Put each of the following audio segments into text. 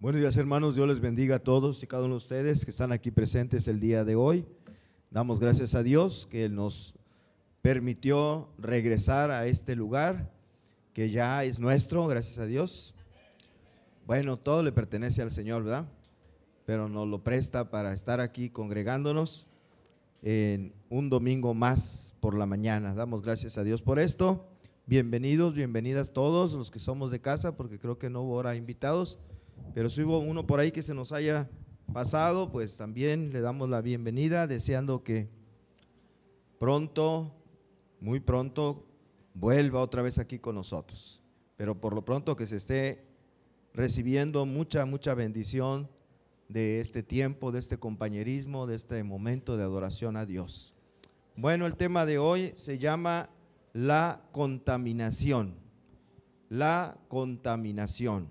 Buenos días, hermanos, Dios les bendiga a todos y cada uno de ustedes que están aquí presentes el día de hoy. Damos gracias a Dios que Él nos permitió regresar a este lugar que ya es nuestro, gracias a Dios. Bueno, todo le pertenece al Señor, ¿verdad? Pero nos lo presta para estar aquí congregándonos en un domingo más por la mañana. Damos gracias a Dios por esto. Bienvenidos, bienvenidas todos los que somos de casa, porque creo que no hubo ahora invitados. Pero si hubo uno por ahí que se nos haya pasado, pues también le damos la bienvenida, deseando que pronto, muy pronto, vuelva otra vez aquí con nosotros. Pero por lo pronto que se esté recibiendo mucha bendición de este tiempo, de este compañerismo, de este momento de adoración a Dios. Bueno, el tema de hoy se llama la contaminación. La contaminación.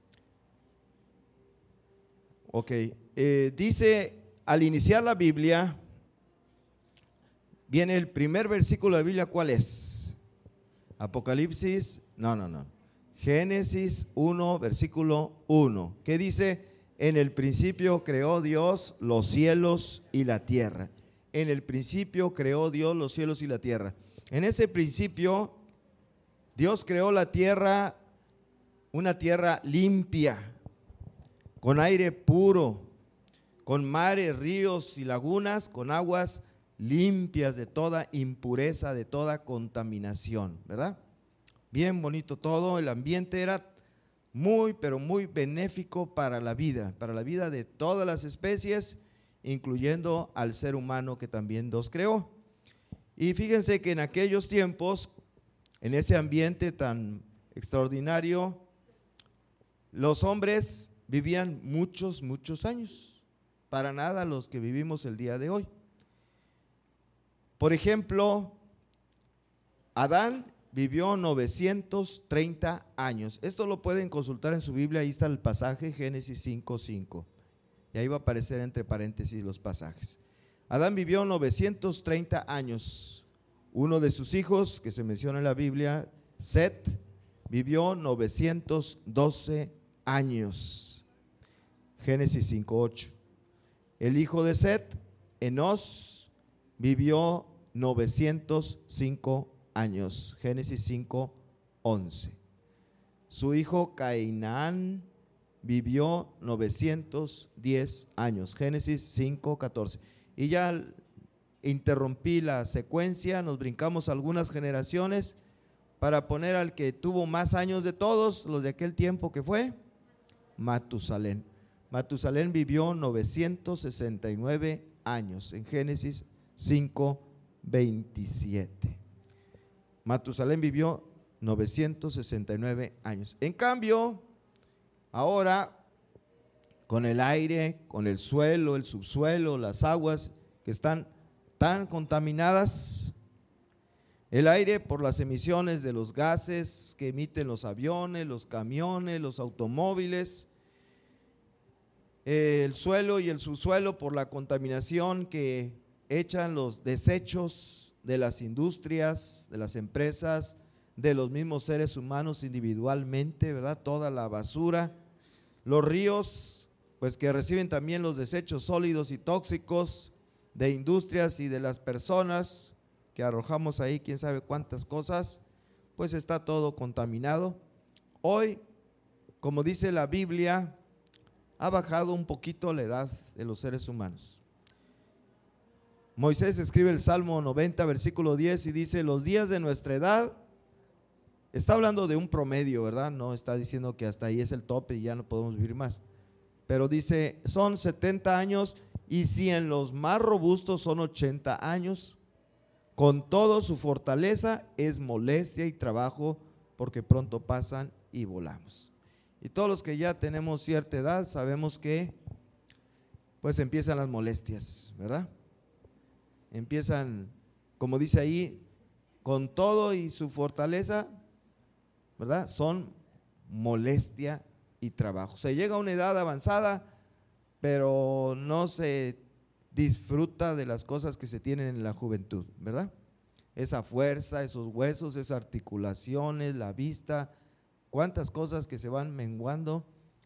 Ok, dice al iniciar la Biblia, viene el primer versículo de la Biblia, ¿cuál es? Apocalipsis, no. Génesis 1, versículo 1, que dice: en el principio creó Dios los cielos y la tierra. En el principio creó Dios los cielos y la tierra. En ese principio, Dios creó la tierra, una tierra limpia, con aire puro, con mares, ríos y lagunas, con aguas limpias de toda impureza, de toda contaminación, ¿verdad? Bien bonito todo, el ambiente era muy, pero muy benéfico para la vida de todas las especies, incluyendo al ser humano que también Dios creó. Y fíjense que en aquellos tiempos, en ese ambiente tan extraordinario, los hombres vivían muchos años, para nada los que vivimos el día de hoy. Por ejemplo, Adán vivió 930 años. Esto lo pueden consultar en su Biblia, ahí está el pasaje, Génesis 5:5. Y ahí va a aparecer entre paréntesis los pasajes. Adán vivió 930 años. Uno de sus hijos, que se menciona en la Biblia, Set, vivió 912 años. Génesis 5:8. El hijo de Set, Enós, vivió 905 años. Génesis 5:11. Su hijo Cainán vivió 910 años. Génesis 5:14. Y ya interrumpí la secuencia, nos brincamos algunas generaciones para poner al que tuvo más años de todos los de aquel tiempo, que fue Matusalén. Matusalén vivió 969 años en Génesis 5:27. Matusalén vivió 969 años. En cambio, ahora con el aire, con el suelo, el subsuelo, las aguas que están tan contaminadas, el aire por las emisiones de los gases que emiten los aviones, los camiones, los automóviles, el suelo y el subsuelo por la contaminación que echan los desechos de las industrias, de las empresas, de los mismos seres humanos individualmente, ¿verdad? Toda la basura, los ríos, pues que reciben también los desechos sólidos y tóxicos de industrias y de las personas que arrojamos ahí, quién sabe cuántas cosas, pues está todo contaminado. Hoy, como dice la Biblia, ha bajado un poquito la edad de los seres humanos. Moisés escribe el Salmo 90, versículo 10 y dice: los días de nuestra edad, está hablando de un promedio, ¿verdad? No está diciendo que hasta ahí es el tope y ya no podemos vivir más, pero dice, son 70 años, y si en los más robustos son 80 años, con todo su fortaleza es molestia y trabajo, porque pronto pasan y volamos. Y todos los que ya tenemos cierta edad sabemos que pues empiezan las molestias, ¿verdad? Empiezan, como dice ahí, con todo y su fortaleza, ¿verdad? Son molestia y trabajo. Se llega a una edad avanzada, pero no se disfruta de las cosas que se tienen en la juventud, ¿verdad? Esa fuerza, esos huesos, esas articulaciones, la vista, cuántas cosas que se van menguando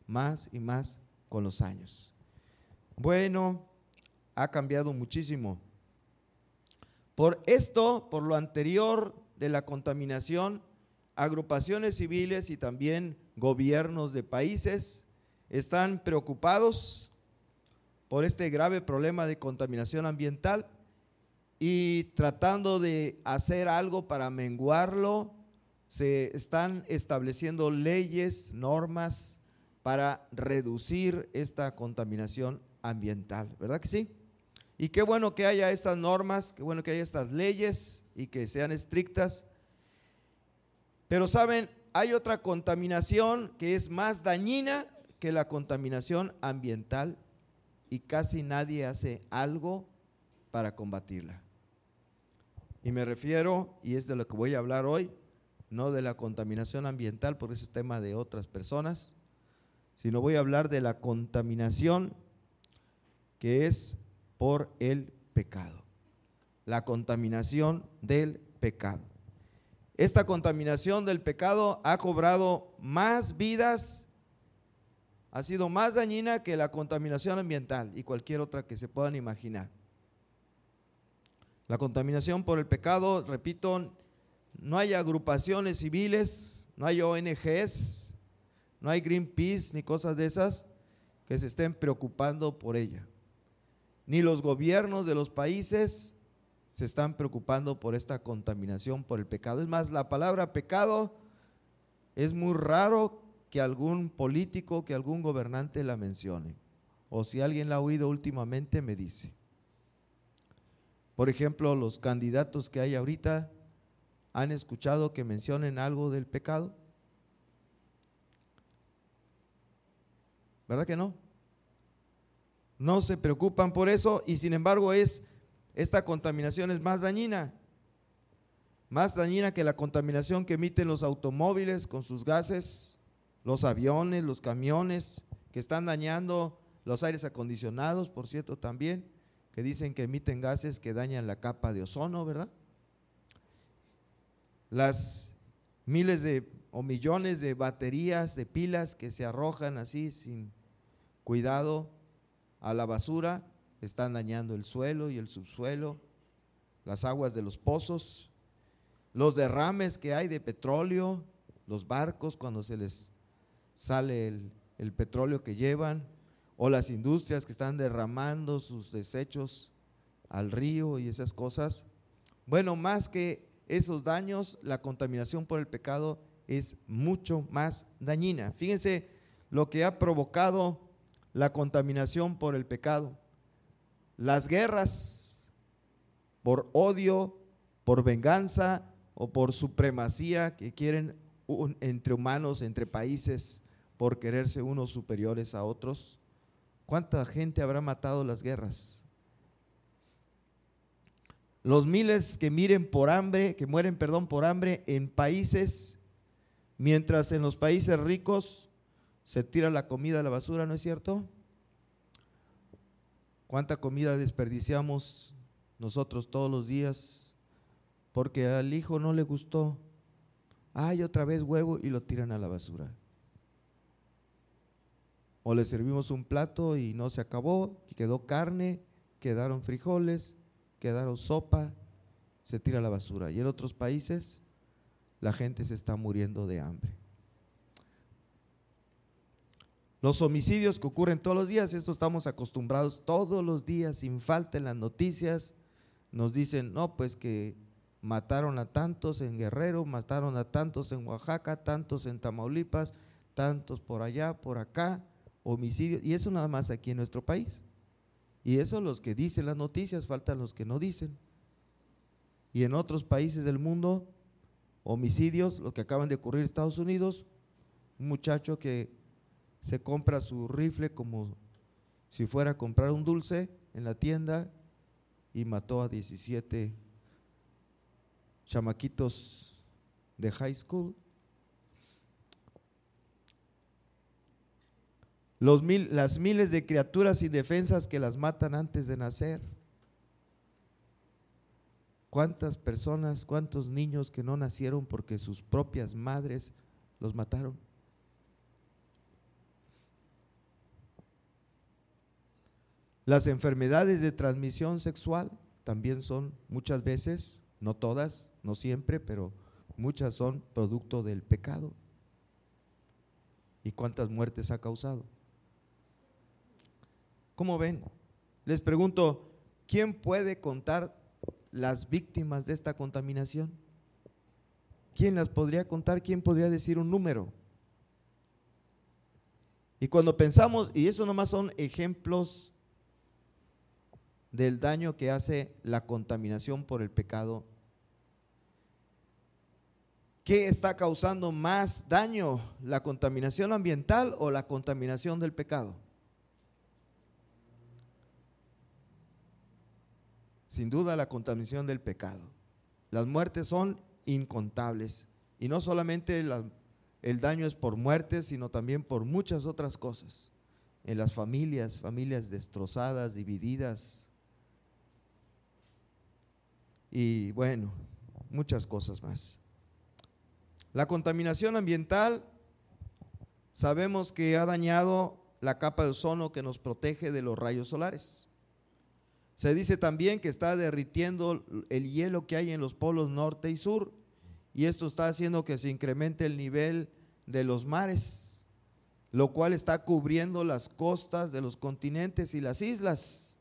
más y más con los años. Bueno, ha cambiado muchísimo. Por esto, por lo anterior de la contaminación, agrupaciones civiles y también gobiernos de países están preocupados por este grave problema de contaminación ambiental y tratando de hacer algo para menguarlo. Se están estableciendo leyes, normas para reducir esta contaminación ambiental, ¿verdad que sí? Y qué bueno que haya estas normas, qué bueno que haya estas leyes y que sean estrictas. Pero saben, hay otra contaminación que es más dañina que la contaminación ambiental y casi nadie hace algo para combatirla. Y me refiero, y es de lo que voy a hablar hoy, no de la contaminación ambiental, porque ese es tema de otras personas, sino voy a hablar de la contaminación que es por el pecado. La contaminación del pecado. Esta contaminación del pecado ha cobrado más vidas, ha sido más dañina que la contaminación ambiental y cualquier otra que se puedan imaginar. La contaminación por el pecado, repito, no hay agrupaciones civiles, no hay ONGs, no hay Greenpeace ni cosas de esas que se estén preocupando por ella. Ni los gobiernos de los países se están preocupando por esta contaminación por el pecado. Es más, la palabra pecado es muy raro que algún político, que algún gobernante la mencione. O si alguien la ha oído últimamente, me dice. Por ejemplo, los candidatos que hay ahorita, ¿han escuchado que mencionen algo del pecado? ¿Verdad que no? No se preocupan por eso y sin embargo esta contaminación es más dañina que la contaminación que emiten los automóviles con sus gases, los aviones, los camiones, que están dañando los aires acondicionados, por cierto, también, que dicen que emiten gases que dañan la capa de ozono, ¿verdad? Las miles o millones de baterías, de pilas que se arrojan así sin cuidado a la basura, están dañando el suelo y el subsuelo, las aguas de los pozos, los derrames que hay de petróleo, los barcos cuando se les sale el petróleo que llevan, o las industrias que están derramando sus desechos al río y esas cosas. Bueno, más que esos daños, la contaminación por el pecado es mucho más dañina. Fíjense lo que ha provocado la contaminación por el pecado. Las guerras por odio, por venganza o por supremacía que quieren entre humanos, entre países, por quererse unos superiores a otros. ¿Cuánta gente habrá matado las guerras? Los miles que mueren por hambre en países, mientras en los países ricos se tira la comida a la basura, ¿no es cierto? ¿Cuánta comida desperdiciamos nosotros todos los días porque al hijo no le gustó? Ay, otra vez huevo, y lo tiran a la basura. O le servimos un plato y no se acabó, y quedó carne, quedaron frijoles, quedaron sopa, se tira a la basura. Y en otros países la gente se está muriendo de hambre. Los homicidios que ocurren todos los días, esto estamos acostumbrados todos los días, sin falta en las noticias, nos dicen, no, pues que mataron a tantos en Guerrero, mataron a tantos en Oaxaca, tantos en Tamaulipas, tantos por allá, por acá, homicidios, y eso nada más aquí en nuestro país. Y eso los que dicen las noticias, faltan los que no dicen. Y en otros países del mundo, homicidios, los que acaban de ocurrir en Estados Unidos, un muchacho que se compra su rifle como si fuera a comprar un dulce en la tienda y mató a 17 chamaquitos de high school. Las miles de criaturas indefensas que las matan antes de nacer. ¿Cuántas personas, cuántos niños que no nacieron porque sus propias madres los mataron? Las enfermedades de transmisión sexual también son muchas veces, no todas, no siempre, pero muchas son producto del pecado. ¿Y cuántas muertes ha causado? ¿Cómo ven? Les pregunto, ¿quién puede contar las víctimas de esta contaminación? ¿Quién las podría contar? ¿Quién podría decir un número? Y cuando pensamos, y eso nomás son ejemplos del daño que hace la contaminación por el pecado, ¿qué está causando más daño? ¿La contaminación ambiental o la contaminación del pecado? Sin duda la contaminación del pecado. Las muertes son incontables y no solamente el daño es por muertes, sino también por muchas otras cosas. En las familias destrozadas, divididas y bueno, muchas cosas más. La contaminación ambiental sabemos que ha dañado la capa de ozono que nos protege de los rayos solares. Se dice también que está derritiendo el hielo que hay en los polos norte y sur, y esto está haciendo que se incremente el nivel de los mares, lo cual está cubriendo las costas de los continentes y las islas.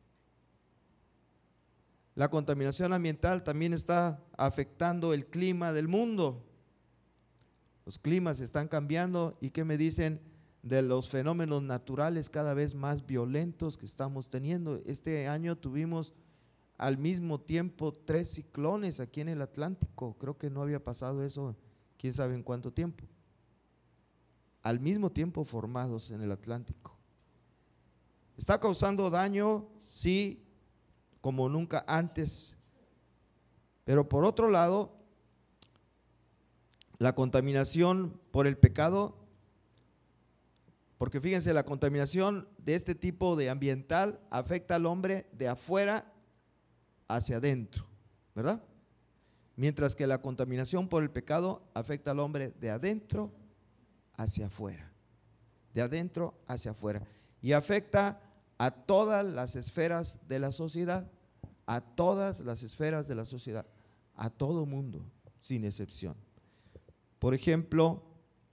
La contaminación ambiental también está afectando el clima del mundo. Los climas están cambiando, y ¿qué me dicen de los fenómenos naturales cada vez más violentos que estamos teniendo? Este año tuvimos al mismo tiempo 3 ciclones aquí en el Atlántico. Creo que no había pasado eso, quién sabe en cuánto tiempo. Al mismo tiempo formados en el Atlántico. ¿Está causando daño? Sí, como nunca antes. Pero por otro lado, la contaminación por el pecado, porque fíjense, la contaminación de este tipo de ambiental afecta al hombre de afuera hacia adentro, ¿verdad? Mientras que la contaminación por el pecado afecta al hombre de adentro hacia afuera, de adentro hacia afuera, y afecta a todas las esferas de la sociedad, a todas las esferas de la sociedad, a todo mundo, sin excepción. Por ejemplo,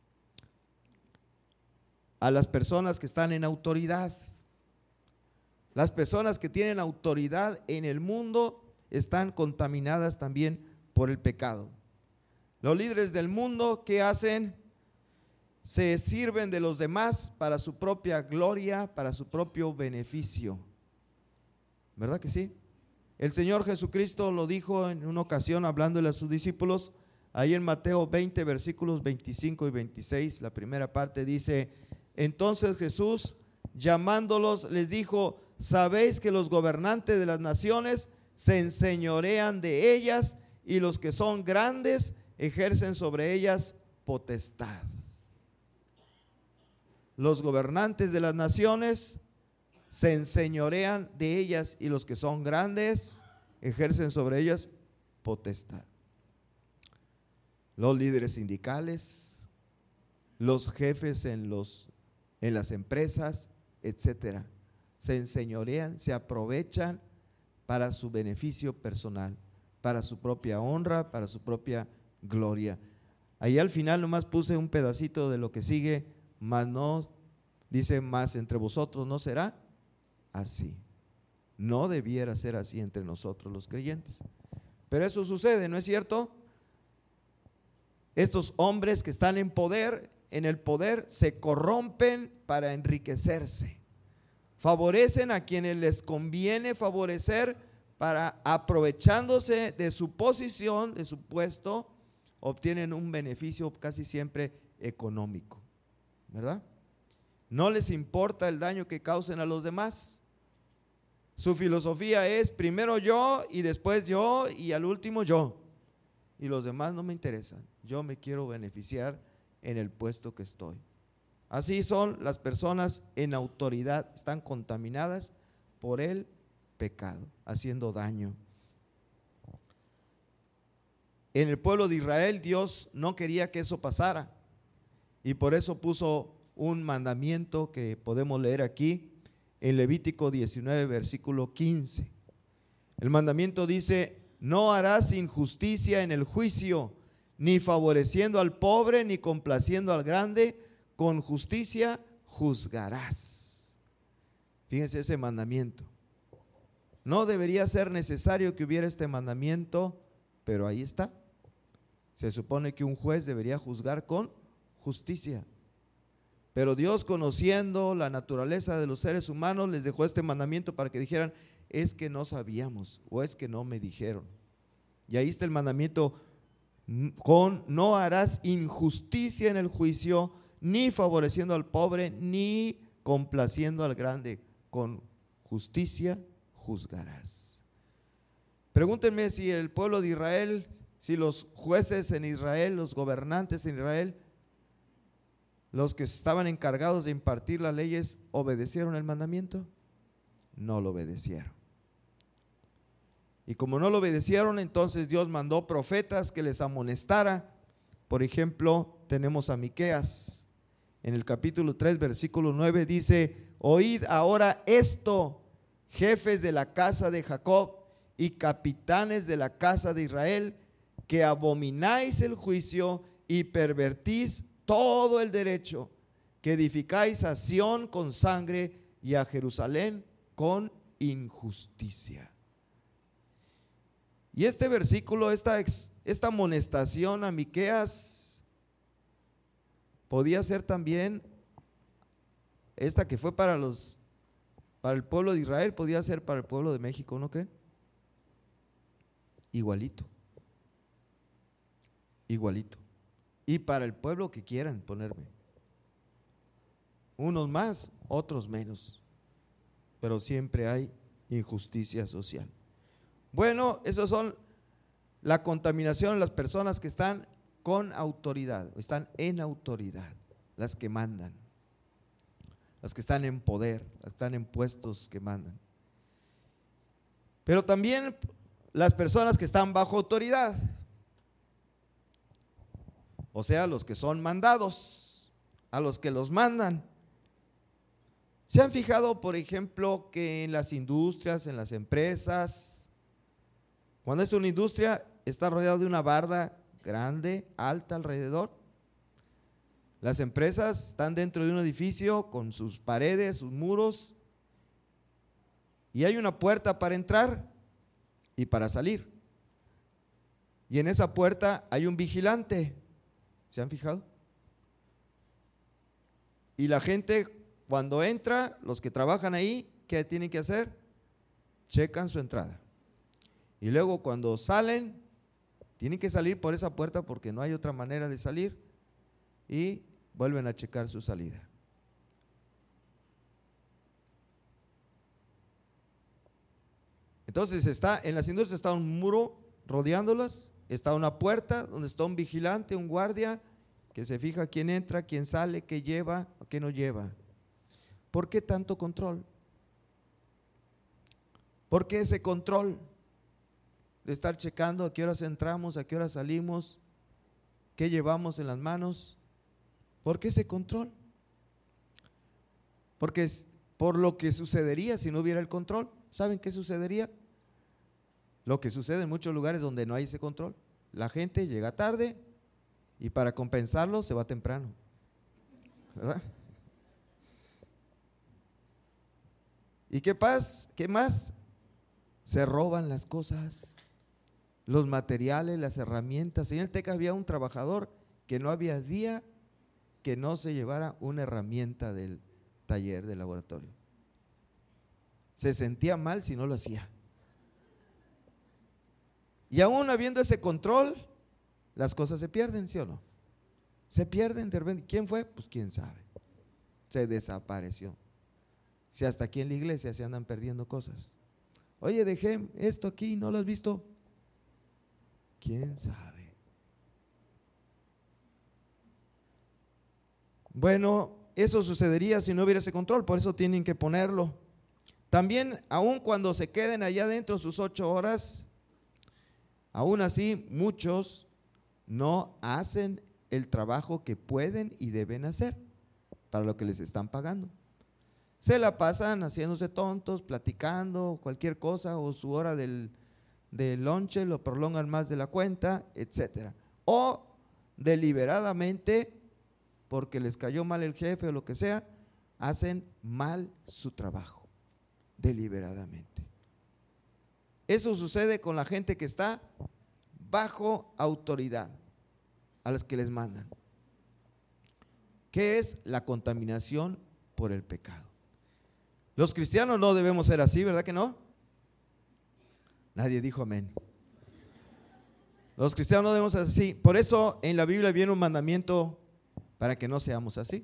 a las personas que están en autoridad. Las personas que tienen autoridad en el mundo están contaminadas también por el pecado. Los líderes del mundo, ¿qué hacen? Se sirven de los demás para su propia gloria, para su propio beneficio. ¿Verdad que sí? El Señor Jesucristo lo dijo en una ocasión hablándole a sus discípulos, ahí en Mateo 20, versículos 25 y 26, la primera parte dice: entonces Jesús, llamándolos, les dijo: sabéis que los gobernantes de las naciones se enseñorean de ellas, y los que son grandes ejercen sobre ellas potestad. Los gobernantes de las naciones se enseñorean de ellas, y los que son grandes ejercen sobre ellas potestad. Los líderes sindicales, los jefes en las empresas, etcétera, se enseñorean, se aprovechan para su beneficio personal, para su propia honra, para su propia gloria. Ahí al final nomás puse un pedacito de lo que sigue, mas no, dice, más entre vosotros no será así. No debiera ser así entre nosotros los creyentes. Pero eso sucede, ¿no es cierto? Estos hombres que están en el poder se corrompen para enriquecerse. Favorecen a quienes les conviene favorecer, para, aprovechándose de su posición, de su puesto, obtienen un beneficio casi siempre económico, ¿verdad? No les importa el daño que causen a los demás. Su filosofía es primero yo y después yo y al último yo. Y los demás no me interesan. Yo me quiero beneficiar en el puesto que estoy. Así son las personas en autoridad, están contaminadas por el pecado, haciendo daño. En el pueblo de Israel, Dios no quería que eso pasara, y por eso puso un mandamiento que podemos leer aquí en Levítico 19, versículo 15. El mandamiento dice: no harás injusticia en el juicio, ni favoreciendo al pobre, ni complaciendo al grande, con justicia juzgarás. Fíjense ese mandamiento. No debería ser necesario que hubiera este mandamiento, pero ahí está. Se supone que un juez debería juzgar con justicia. Pero Dios, conociendo la naturaleza de los seres humanos, les dejó este mandamiento para que dijeran: es que no sabíamos, o es que no me dijeron. Y ahí está el mandamiento: no harás injusticia en el juicio, ni favoreciendo al pobre, ni complaciendo al grande, con justicia juzgarás. Pregúntenme si el pueblo de Israel, si los jueces en Israel, los gobernantes en Israel, los que estaban encargados de impartir las leyes, ¿obedecieron el mandamiento? No lo obedecieron. Y como no lo obedecieron, entonces Dios mandó profetas que les amonestara. Por ejemplo, tenemos a Miqueas. En el capítulo 3, versículo 9 dice: oíd ahora esto, jefes de la casa de Jacob y capitanes de la casa de Israel, que abomináis el juicio y pervertís todo el derecho, que edificáis a Sión con sangre y a Jerusalén con injusticia. Y este versículo, esta amonestación a Miqueas, podía ser también esta que fue para el pueblo de Israel, podía ser para el pueblo de México, ¿no creen? Igualito. Y para el pueblo que quieran ponerme. Unos más, otros menos. Pero siempre hay injusticia social. Bueno, esos son la contaminación de las personas que están con autoridad, están en autoridad, las que mandan, las que están en poder, las que están en puestos que mandan. Pero también las personas que están bajo autoridad, o sea, los que son mandados, a los que los mandan. ¿Se han fijado, por ejemplo, que en las industrias, en las empresas, cuando es una industria, está rodeado de una barda grande, alta alrededor? Las empresas están dentro de un edificio con sus paredes, sus muros, y hay una puerta para entrar y para salir. Y en esa puerta hay un vigilante. ¿Se han fijado? Y la gente, cuando entra, los que trabajan ahí, ¿qué tienen que hacer? Checan su entrada. Y luego cuando salen, tienen que salir por esa puerta porque no hay otra manera de salir, y vuelven a checar su salida. Entonces en las industrias está un muro rodeándolas, está una puerta donde está un vigilante, un guardia, que se fija quién entra, quién sale, qué lleva, qué no lleva. ¿Por qué tanto control? ¿Por qué ese control de estar checando a qué horas entramos, a qué horas salimos, qué llevamos en las manos? ¿Por qué ese control? Porque es por lo que sucedería si no hubiera el control. ¿Saben qué sucedería? Lo que sucede en muchos lugares donde no hay ese control. La gente llega tarde y para compensarlo se va temprano, ¿verdad? ¿Y qué más? Se roban las cosas, los materiales, las herramientas. En el TEC había un trabajador que no había día que no se llevara una herramienta del taller, del laboratorio. Se sentía mal si no lo hacía. Y aún habiendo ese control, las cosas se pierden, ¿sí o no? Se pierden de repente. ¿Quién fue? Pues quién sabe. Se desapareció. Si hasta aquí en la iglesia se andan perdiendo cosas. Oye, dejé esto aquí, ¿no lo has visto? ¿Quién sabe? Bueno, eso sucedería si no hubiera ese control, por eso tienen que ponerlo. También, aun cuando se queden allá adentro sus 8 horas, aún así muchos no hacen el trabajo que pueden y deben hacer para lo que les están pagando. se la pasan haciéndose tontos, platicando, cualquier cosa, o su hora del lonche lo prolongan más de la cuenta, etcétera. O deliberadamente, porque les cayó mal el jefe o lo que sea, hacen mal su trabajo, deliberadamente. Eso sucede con la gente que está bajo autoridad, a los que les mandan. ¿Qué es la contaminación por el pecado? Los cristianos no debemos ser así, ¿verdad que no? Nadie dijo amén. Los cristianos no debemos ser así. Por eso en la Biblia viene un mandamiento para que no seamos así.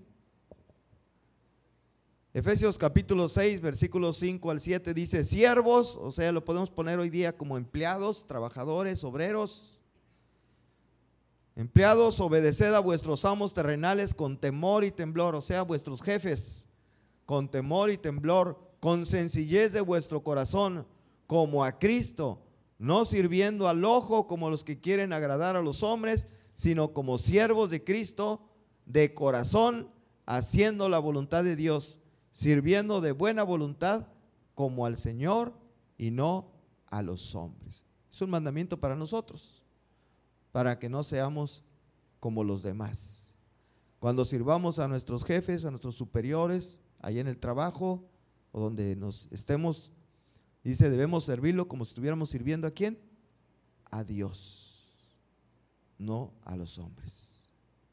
Efesios capítulo 6, versículos 5 al 7 dice: siervos, o sea, lo podemos poner hoy día como empleados, trabajadores, obreros. Empleados, obedeced a vuestros amos terrenales con temor y temblor, o sea, vuestros jefes, con temor y temblor, con sencillez de vuestro corazón, como a Cristo, no sirviendo al ojo como los que quieren agradar a los hombres, sino como siervos de Cristo, de corazón, haciendo la voluntad de Dios, sirviendo de buena voluntad como al Señor y no a los hombres. Es un mandamiento para nosotros, para que no seamos como los demás. Cuando sirvamos a nuestros jefes, a nuestros superiores, allá en el trabajo o donde nos estemos, dice, debemos servirlo como si estuviéramos sirviendo ¿a quién? A Dios, no a los hombres.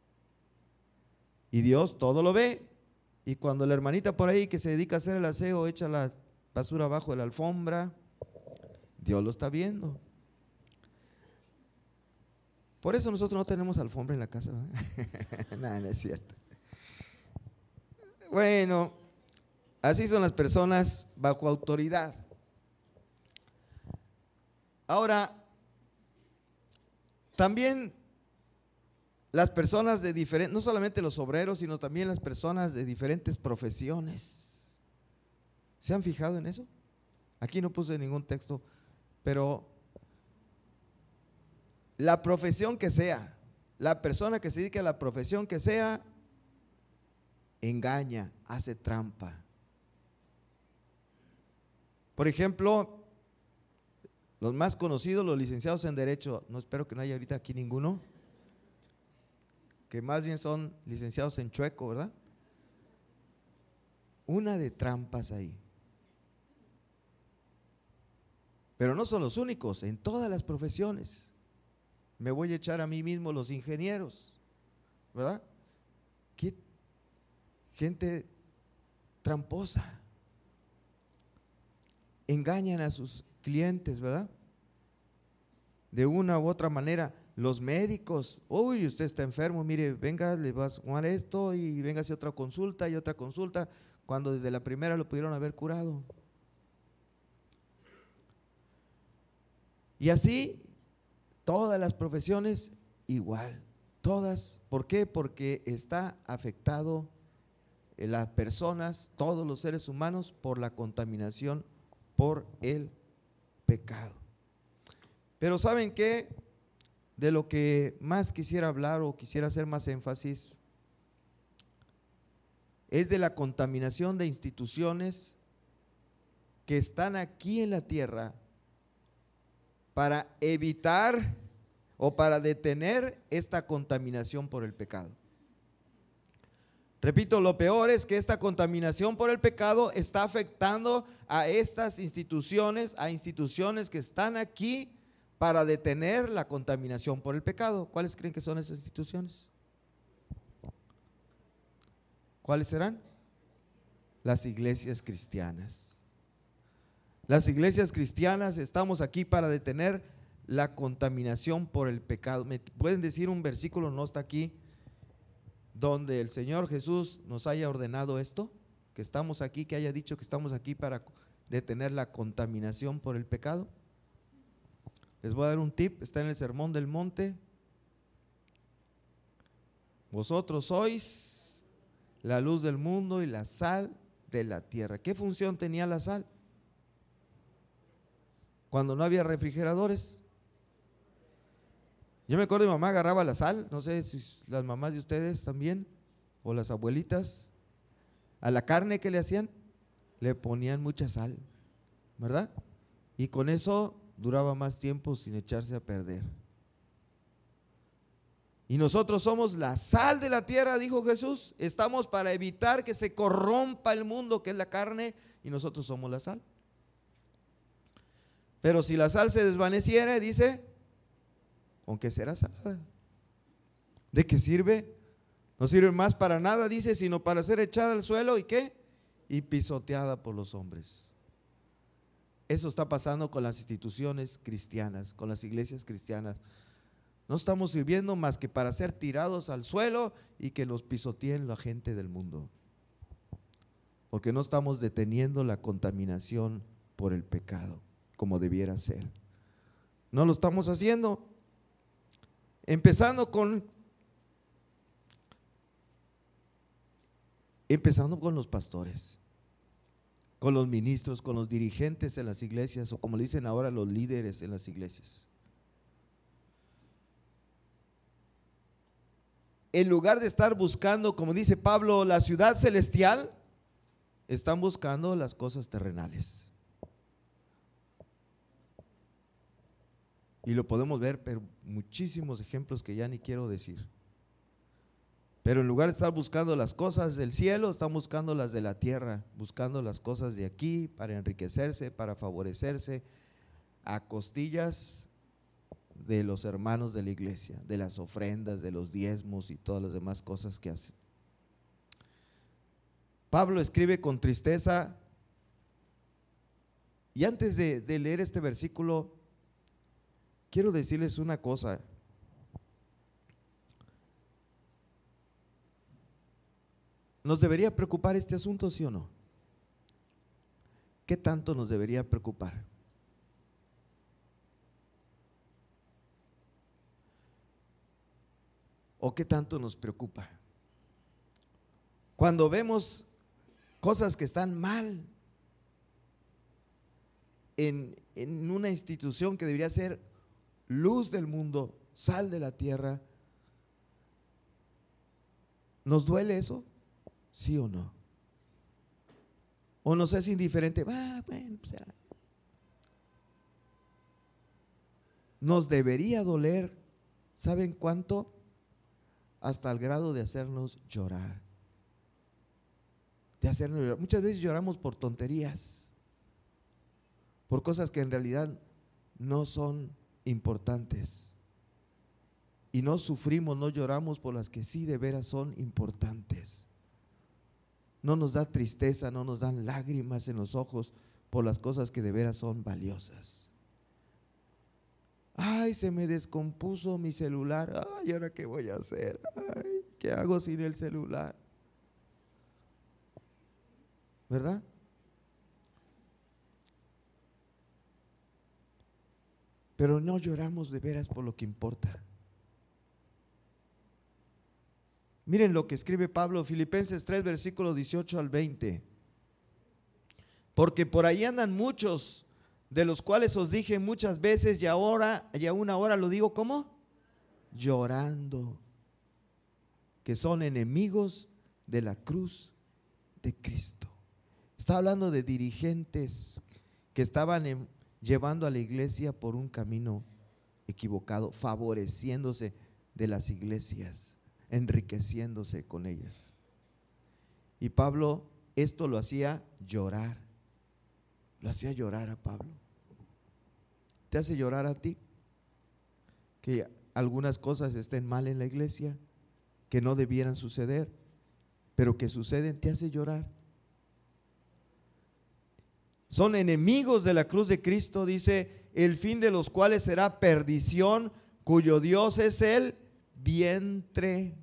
Y Dios todo lo ve. Y cuando la hermanita por ahí que se dedica a hacer el aseo echa la basura abajo de la alfombra, Dios lo está viendo. Por eso nosotros no tenemos alfombra en la casa, ¿verdad? No, no es cierto. Bueno, así son las personas bajo autoridad. Ahora, también las personas de diferentes, no solamente los obreros, sino también las personas de diferentes profesiones. ¿Se han fijado en eso? Aquí no puse ningún texto, pero la profesión que sea, la persona que se dedique a la profesión que sea, engaña, hace trampa. Por ejemplo, los más conocidos, los licenciados en Derecho, no espero que no haya ahorita aquí ninguno, que más bien son licenciados en chueco, ¿verdad? Una de trampas ahí. Pero no son los únicos, en todas las profesiones. Me voy a echar a mí mismo los ingenieros, ¿verdad? Qué gente tramposa. Engañan a sus clientes, ¿verdad? De una u otra manera. Los médicos, uy, usted está enfermo, mire, venga, le vas a tomar esto y venga a hacer otra consulta y otra consulta, cuando desde la primera lo pudieron haber curado. Y así, todas las profesiones igual, todas. ¿Por qué? Porque está afectado las personas, todos los seres humanos, por la contaminación, por el pecado. Pero ¿saben qué? De lo que más quisiera hablar o quisiera hacer más énfasis es de la contaminación de instituciones que están aquí en la tierra para evitar o para detener esta contaminación por el pecado. Repito, lo peor es que esta contaminación por el pecado está afectando a estas instituciones, a instituciones que están aquí para detener la contaminación por el pecado. ¿Cuáles creen que son esas instituciones? ¿Cuáles serán? Las iglesias cristianas. Las iglesias cristianas estamos aquí para detener la contaminación por el pecado. ¿Me pueden decir un versículo, no está aquí, donde el Señor Jesús nos haya ordenado esto? Que estamos aquí, que haya dicho que estamos aquí para detener la contaminación por el pecado. Les voy a dar un tip, está en el Sermón del Monte. Vosotros sois la luz del mundo y la sal de la tierra. ¿Qué función tenía la sal? Cuando no había refrigeradores. Yo me acuerdo, mi mamá agarraba la sal, no sé si las mamás de ustedes también, o las abuelitas, a la carne que le hacían, le ponían mucha sal, ¿verdad? Y con eso duraba más tiempo sin echarse a perder. Y nosotros somos la sal de la tierra, dijo Jesús. Estamos para evitar que se corrompa el mundo, que es la carne, y nosotros somos la sal. Pero si la sal se desvaneciera, dice, ¿con qué será salada? ¿De qué sirve? No sirve más para nada, dice, sino para ser echada al suelo y ¿qué? Y pisoteada por los hombres. Eso está pasando con las instituciones cristianas, con las iglesias cristianas. No estamos sirviendo más que para ser tirados al suelo y que los pisoteen la gente del mundo, porque no estamos deteniendo la contaminación por el pecado como debiera ser. No lo estamos haciendo. Empezando con los pastores, con los ministros, con los dirigentes en las iglesias, o como le dicen ahora, los líderes en las iglesias. En lugar de estar buscando, como dice Pablo, la ciudad celestial, están buscando las cosas terrenales. Y lo podemos ver, pero muchísimos ejemplos que ya ni quiero decir. Pero en lugar de estar buscando las cosas del cielo, están buscando las de la tierra, buscando las cosas de aquí para enriquecerse, para favorecerse a costillas de los hermanos de la iglesia, de las ofrendas, de los diezmos y todas las demás cosas que hacen. Pablo escribe con tristeza, y antes de leer este versículo, quiero decirles una cosa. ¿Nos debería preocupar este asunto, sí o no? ¿Qué tanto nos debería preocupar? ¿O qué tanto nos preocupa? Cuando vemos cosas que están mal en una institución que debería ser luz del mundo, sal de la tierra, ¿nos duele eso? ¿Sí o no? ¿O nos es indiferente? Bueno, pues, nos debería doler, ¿saben cuánto? Hasta el grado de hacernos llorar. Muchas veces lloramos por tonterías, por cosas que en realidad no son importantes. Y no sufrimos, no lloramos por las que sí de veras son importantes. No nos da tristeza, no nos dan lágrimas en los ojos por las cosas que de veras son valiosas. Ay, se me descompuso mi celular. Ay, ¿ahora qué voy a hacer? Ay, ¿qué hago sin el celular? ¿Verdad? Pero no lloramos de veras por lo que importa. Miren lo que escribe Pablo, Filipenses 3, versículos 18 al 20. Porque por ahí andan muchos, de los cuales os dije muchas veces, y aún ahora lo digo, ¿cómo? Llorando, que son enemigos de la cruz de Cristo. Está hablando de dirigentes que estaban llevando a la iglesia por un camino equivocado, favoreciéndose de las iglesias, enriqueciéndose con ellas. Y Pablo esto lo hacía llorar, a Pablo. ¿Te hace llorar a ti que algunas cosas estén mal en la iglesia, que no debieran suceder, pero que suceden? ¿Te hace llorar? Son enemigos de la cruz de Cristo, dice, el fin de los cuales será perdición, cuyo Dios es el vientre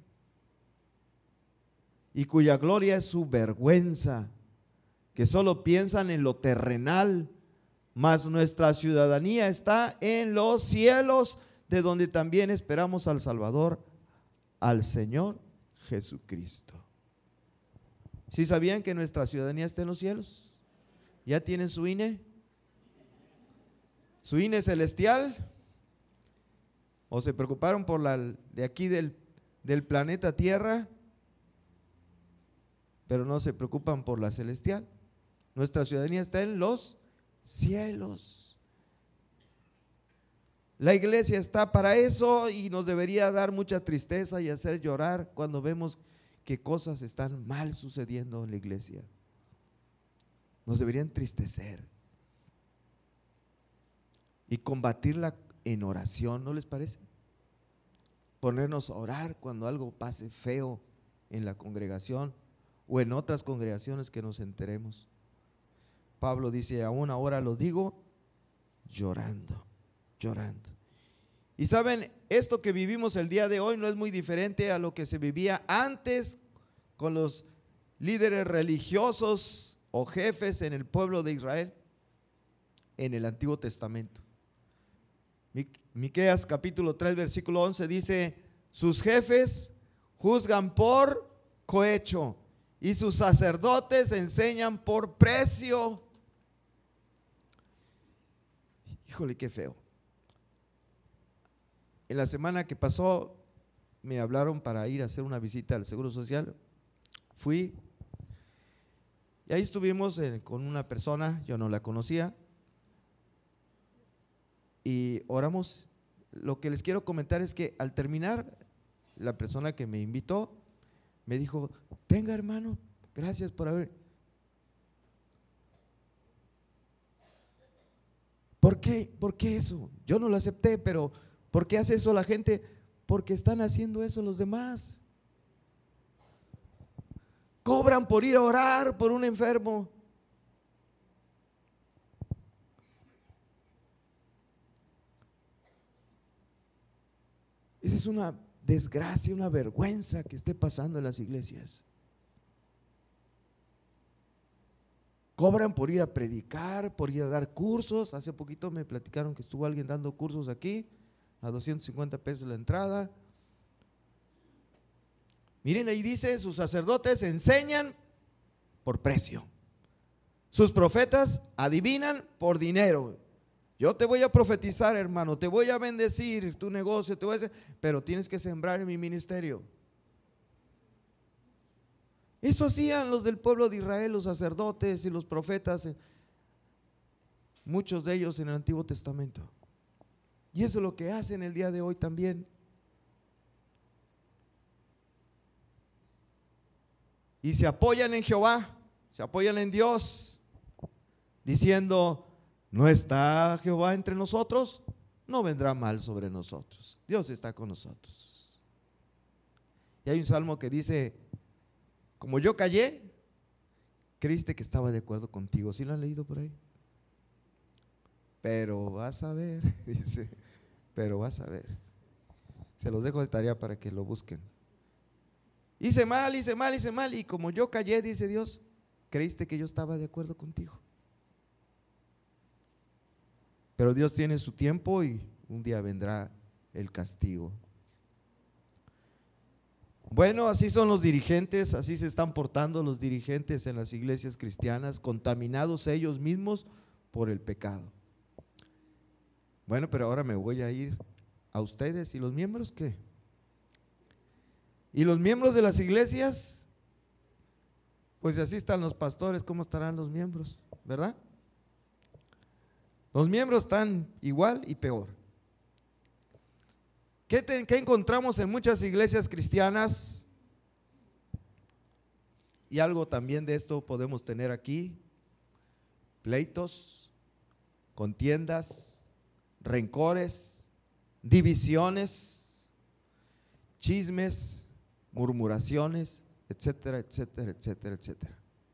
y cuya gloria es su vergüenza, que solo piensan en lo terrenal, mas nuestra ciudadanía está en los cielos, de donde también esperamos al Salvador, al Señor Jesucristo. ¿Sí sabían que nuestra ciudadanía está en los cielos? ¿Ya tienen su INE? ¿Su INE celestial? ¿O se preocuparon por la de aquí del planeta Tierra, pero no se preocupan por la celestial? Nuestra ciudadanía está en los cielos. La iglesia está para eso y nos debería dar mucha tristeza y hacer llorar cuando vemos que cosas están mal sucediendo en la iglesia. Nos debería entristecer y combatirla en oración, ¿no les parece? Ponernos a orar cuando algo pase feo en la congregación o en otras congregaciones que nos enteremos. Pablo dice, aún ahora lo digo llorando. Y saben, esto que vivimos el día de hoy no es muy diferente a lo que se vivía antes con los líderes religiosos o jefes en el pueblo de Israel en el Antiguo Testamento. Miqueas capítulo 3 versículo 11 dice, sus jefes juzgan por cohecho y sus sacerdotes enseñan por precio. Híjole, qué feo. En la semana que pasó me hablaron para ir a hacer una visita al Seguro Social. Fui y ahí estuvimos con una persona, yo no la conocía, y oramos. Lo que les quiero comentar es que al terminar, la persona que me invitó me dijo, tenga hermano, gracias por haber. ¿Por qué eso? Yo no lo acepté, pero ¿por qué hace eso la gente? Porque están haciendo eso los demás. Cobran por ir a orar por un enfermo. Esa es una desgracia, una vergüenza que esté pasando en las iglesias. Cobran por ir a predicar, por ir a dar cursos. Hace poquito me platicaron que estuvo alguien dando cursos aquí a 250 pesos la entrada. Miren, ahí dice, sus sacerdotes enseñan por precio. Sus profetas adivinan por dinero. Yo te voy a profetizar, hermano, te voy a bendecir tu negocio, te voy a hacer, pero tienes que sembrar en mi ministerio. Eso hacían los del pueblo de Israel, los sacerdotes y los profetas, muchos de ellos en el Antiguo Testamento. Y eso es lo que hacen el día de hoy también. Y se apoyan en Jehová, se apoyan en Dios, diciendo, ¿no está Jehová entre nosotros? No vendrá mal sobre nosotros. Dios está con nosotros. Y hay un salmo que dice, como yo callé, creíste que estaba de acuerdo contigo. ¿Sí lo han leído por ahí? Pero vas a ver, dice, pero vas a ver. Se los dejo de tarea para que lo busquen. Hice mal, y como yo callé, dice Dios, creíste que yo estaba de acuerdo contigo. Pero Dios tiene su tiempo y un día vendrá el castigo. Bueno, así son los dirigentes, así se están portando los dirigentes en las iglesias cristianas, contaminados ellos mismos por el pecado. Bueno, pero ahora me voy a ir a ustedes. ¿Y los miembros qué? ¿Y los miembros de las iglesias? Pues si así están los pastores, ¿cómo estarán los miembros? ¿Verdad? Los miembros están igual y peor. ¿Qué encontramos en muchas iglesias cristianas? Y algo también de esto podemos tener aquí: pleitos, contiendas, rencores, divisiones, chismes, murmuraciones, etcétera, etcétera, etcétera, etcétera.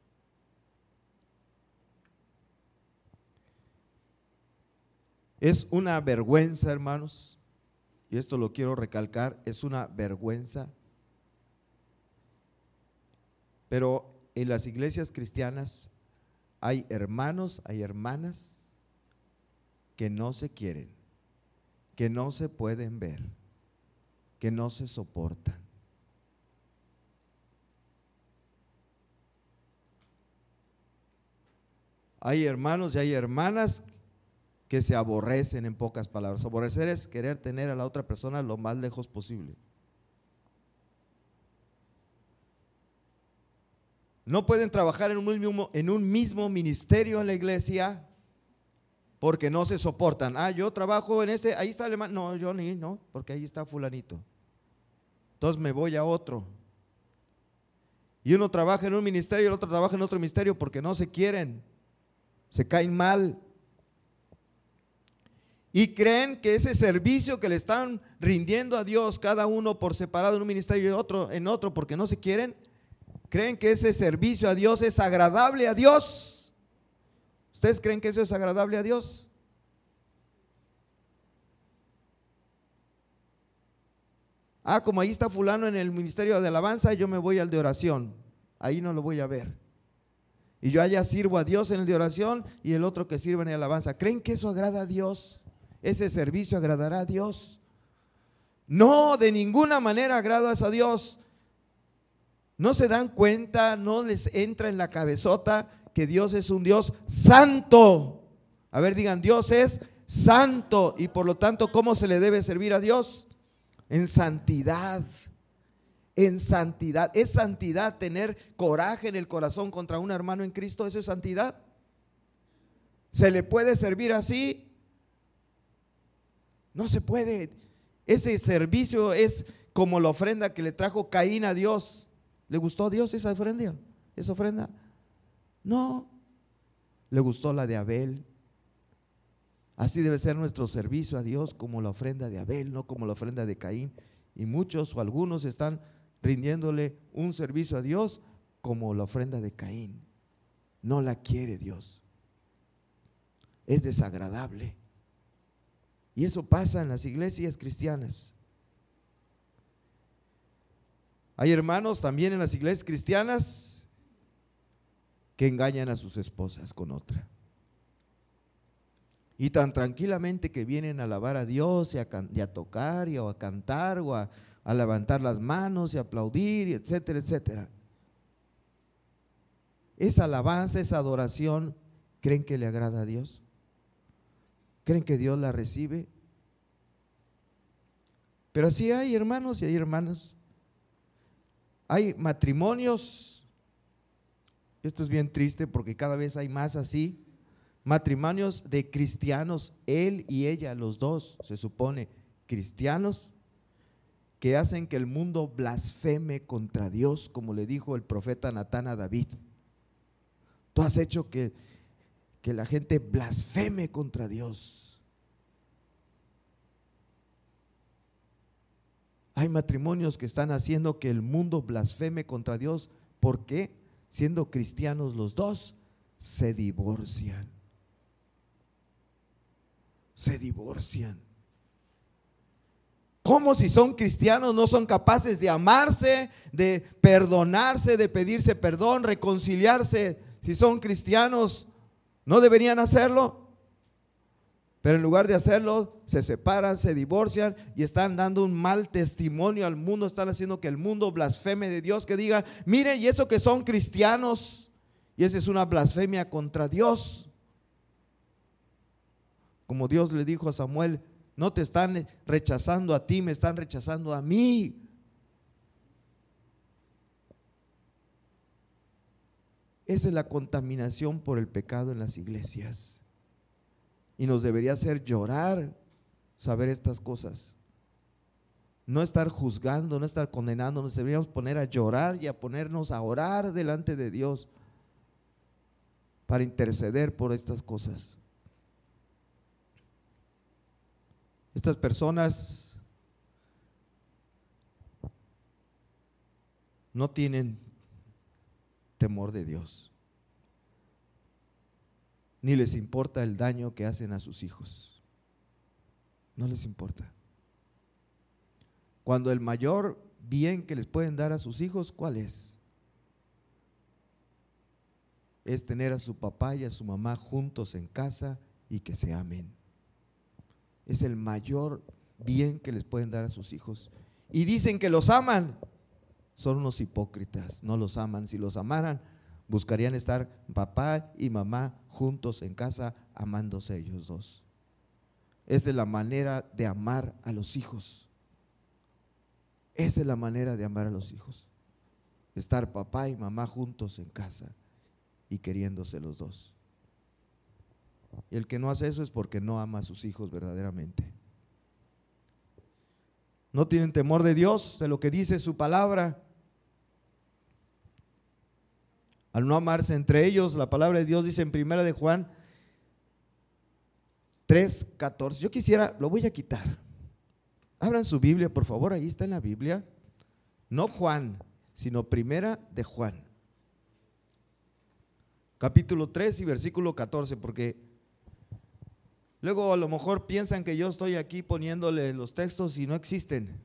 Es una vergüenza, hermanos, y esto lo quiero recalcar, es una vergüenza. Pero en las iglesias cristianas hay hermanos, hay hermanas que no se quieren, que no se pueden ver, que no se soportan. Hay hermanos y hay hermanas que se aborrecen, en pocas palabras. Aborrecer es querer tener a la otra persona lo más lejos posible. No pueden trabajar en un mismo ministerio en la iglesia porque no se soportan. Yo trabajo en ahí está el hermano. No, yo no, porque ahí está fulanito. Entonces me voy a otro. Y uno trabaja en un ministerio y el otro trabaja en otro ministerio porque no se quieren, se caen mal. Y creen que ese servicio que le están rindiendo a Dios, cada uno por separado en un ministerio y otro en otro porque no se quieren, creen que ese servicio a Dios es agradable a Dios. ¿Ustedes creen que eso es agradable a Dios? Como ahí está fulano en el ministerio de alabanza, yo me voy al de oración, ahí no lo voy a ver. Y yo allá sirvo a Dios en el de oración y el otro que sirve en el alabanza. ¿Creen que eso agrada a Dios? ¿Ese servicio agradará a Dios? No, de ninguna manera agrada a Dios. No se dan cuenta, no les entra en la cabezota que Dios es un Dios santo. A ver, digan, Dios es santo y por lo tanto, ¿cómo se le debe servir a Dios? En santidad. En santidad. ¿Es santidad tener coraje en el corazón contra un hermano en Cristo? ¿Eso es santidad? ¿Se le puede servir así? No se puede. Ese servicio es como la ofrenda que le trajo Caín a Dios. ¿Le gustó a Dios esa ofrenda? ¿Esa ofrenda? No. Le gustó la de Abel. Así debe ser nuestro servicio a Dios, como la ofrenda de Abel, no como la ofrenda de Caín. Y muchos o algunos están rindiéndole un servicio a Dios como la ofrenda de Caín. No la quiere Dios. Es desagradable. Y eso pasa en las iglesias cristianas. Hay hermanos también en las iglesias cristianas que engañan a sus esposas con otra. Y tan tranquilamente que vienen a alabar a Dios y a tocar y a cantar o a levantar las manos y aplaudir, etcétera, etcétera. Esa alabanza, esa adoración, ¿creen que le agrada a Dios? ¿Creen que Dios la recibe? Pero sí hay hermanos y hay hermanas. Hay matrimonios, esto es bien triste porque cada vez hay más así, matrimonios de cristianos, él y ella, los dos, se supone cristianos, que hacen que el mundo blasfeme contra Dios, como le dijo el profeta Natán a David. Tú has hecho que la gente blasfeme contra Dios. Hay matrimonios que están haciendo que el mundo blasfeme contra Dios. ¿Por qué? Siendo cristianos los dos, se divorcian. Se divorcian. ¿Cómo si son cristianos no son capaces de amarse, de perdonarse, de pedirse perdón, reconciliarse? Si son cristianos, ¿no deberían hacerlo? Pero en lugar de hacerlo, se separan, se divorcian y están dando un mal testimonio al mundo, están haciendo que el mundo blasfeme de Dios, que diga, miren, y eso que son cristianos, y esa es una blasfemia contra Dios. Como Dios le dijo a Samuel, no te están rechazando a ti, me están rechazando a mí. Esa es la contaminación por el pecado en las iglesias. Y nos debería hacer llorar saber estas cosas. No estar juzgando, no estar condenando, nos deberíamos poner a llorar y a ponernos a orar delante de Dios para interceder por estas cosas. Estas personas no tienen temor de Dios, ni les importa el daño que hacen a sus hijos. No les importa. Cuando el mayor bien que les pueden dar a sus hijos, ¿cuál es? Es tener a su papá y a su mamá juntos en casa y que se amen. Es el mayor bien que les pueden dar a sus hijos. Y dicen que los aman. Son unos hipócritas, no los aman. Si los amaran, buscarían estar papá y mamá juntos en casa, amándose ellos dos. Esa es la manera de amar a los hijos. Esa es la manera de amar a los hijos. estar papá y mamá juntos en casa y queriéndose los dos. Y el que no hace eso es porque no ama a sus hijos verdaderamente. No tienen temor de Dios, de lo que dice su palabra. Al no amarse entre ellos, la palabra de Dios dice en 1 de Juan 3:14. Yo quisiera, lo voy a quitar. Abran su Biblia, por favor, ahí está en la Biblia. No Juan, sino 1 de Juan. Capítulo 3 y versículo 14, porque luego a lo mejor piensan que yo estoy aquí poniéndole los textos y no existen.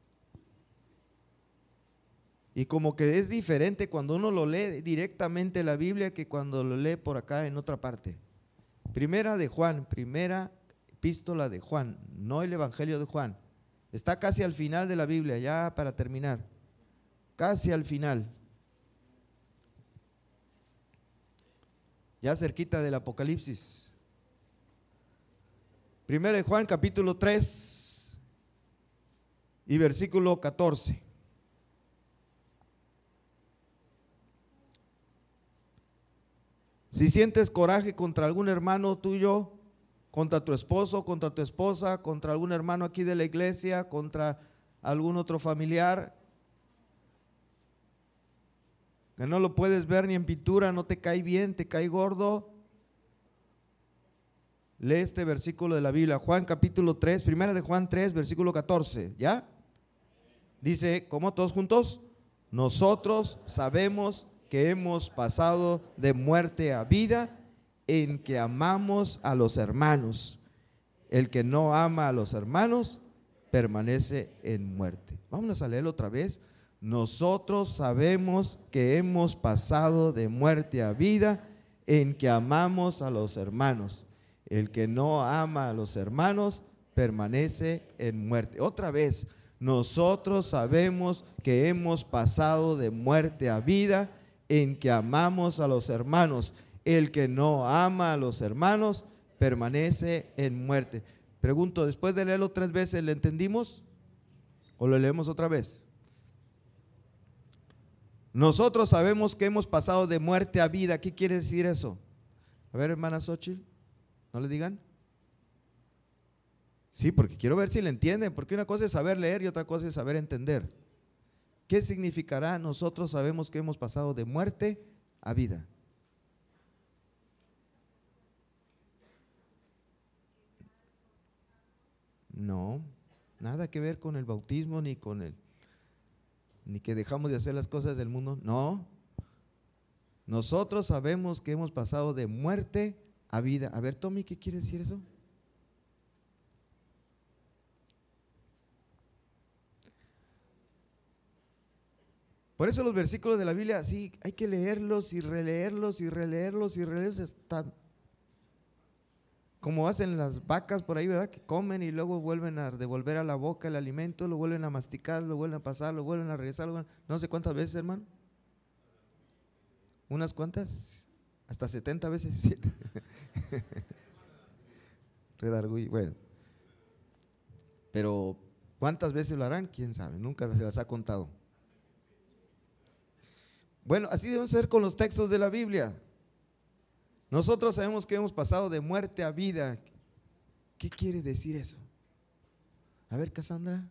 Y como que es diferente cuando uno lo lee directamente la Biblia que cuando lo lee por acá en otra parte. Primera de Juan, primera epístola de Juan, no el Evangelio de Juan. Está casi al final de la Biblia, ya para terminar. Casi al final. Ya cerquita del Apocalipsis. Primera de Juan, capítulo 3 y versículo 14. Si sientes coraje contra algún hermano tuyo, contra tu esposo, contra tu esposa, contra algún hermano aquí de la iglesia, contra algún otro familiar, que no lo puedes ver ni en pintura, no te cae bien, te cae gordo, lee este versículo de la Biblia, Juan capítulo 3, primera de Juan 3, versículo 14, ¿ya? Dice, ¿cómo todos juntos? Nosotros sabemos que hemos pasado de muerte a vida en que amamos a los hermanos. El que no ama a los hermanos permanece en muerte. Vámonos a leerlo otra vez. Nosotros sabemos que hemos pasado de muerte a vida en que amamos a los hermanos. El que no ama a los hermanos permanece en muerte. Otra vez, nosotros sabemos que hemos pasado de muerte a vida en que amamos a los hermanos. El que no ama a los hermanos permanece en muerte. Pregunto, después de leerlo 3 veces, ¿le entendimos? ¿O lo leemos otra vez? Nosotros sabemos que hemos pasado de muerte a vida. ¿Qué quiere decir eso? A ver, hermana Xochitl, ¿no le digan? Sí, porque quiero ver si le entienden, porque una cosa es saber leer y otra cosa es saber entender. ¿Qué significará? Nosotros sabemos que hemos pasado de muerte a vida. No, nada que ver con el bautismo ni que dejamos de hacer las cosas del mundo. No, nosotros sabemos que hemos pasado de muerte a vida. A ver, Tommy, ¿qué quiere decir eso? Por eso los versículos de la Biblia, sí, hay que leerlos y releerlos y releerlos y releerlos hasta como hacen las vacas por ahí, ¿verdad? Que comen y luego vuelven a devolver a la boca el alimento, lo vuelven a masticar, lo vuelven a pasar, lo vuelven a regresar, no sé cuántas veces, hermano. ¿Unas cuantas? Hasta 70 veces. Redargüey, bueno. Pero ¿cuántas veces lo harán? ¿Quién sabe? Nunca se las ha contado. Bueno, así debemos ser con los textos de la Biblia. Nosotros sabemos que hemos pasado de muerte a vida. ¿Qué quiere decir eso? A ver, Cassandra.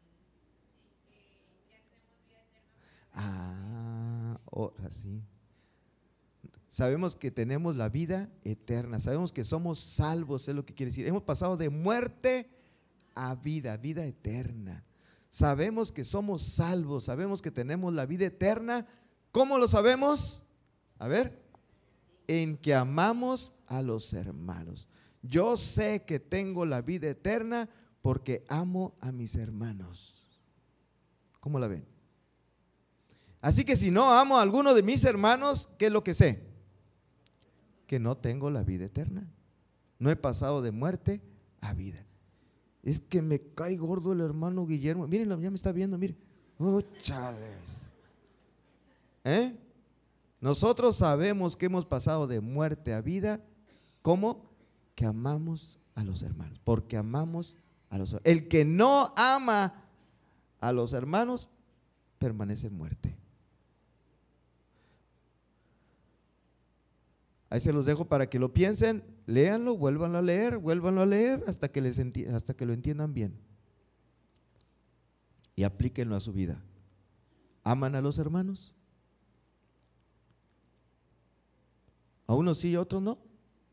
Ahora sí. Sabemos que tenemos la vida eterna. Sabemos que somos salvos, es lo que quiere decir. Hemos pasado de muerte a vida, vida eterna. Sabemos que somos salvos, sabemos que tenemos la vida eterna. ¿Cómo lo sabemos? A ver, en que amamos a los hermanos. Yo sé que tengo la vida eterna porque amo a mis hermanos. ¿Cómo la ven? Así que si no amo a alguno de mis hermanos, ¿qué es lo que sé? Que no tengo la vida eterna. No he pasado de muerte a vida. Es que me cae gordo el hermano Guillermo. Mírenlo, ya me está viendo, miren. Oh, chales. Nosotros sabemos que hemos pasado de muerte a vida. ¿Cómo? Que amamos a los hermanos. Porque amamos a los hermanos. El que no ama a los hermanos permanece en muerte. Ahí se los dejo para que lo piensen, léanlo, vuélvanlo a leer hasta que lo entiendan bien. Y aplíquenlo a su vida. ¿Aman a los hermanos? A unos sí y a otros no.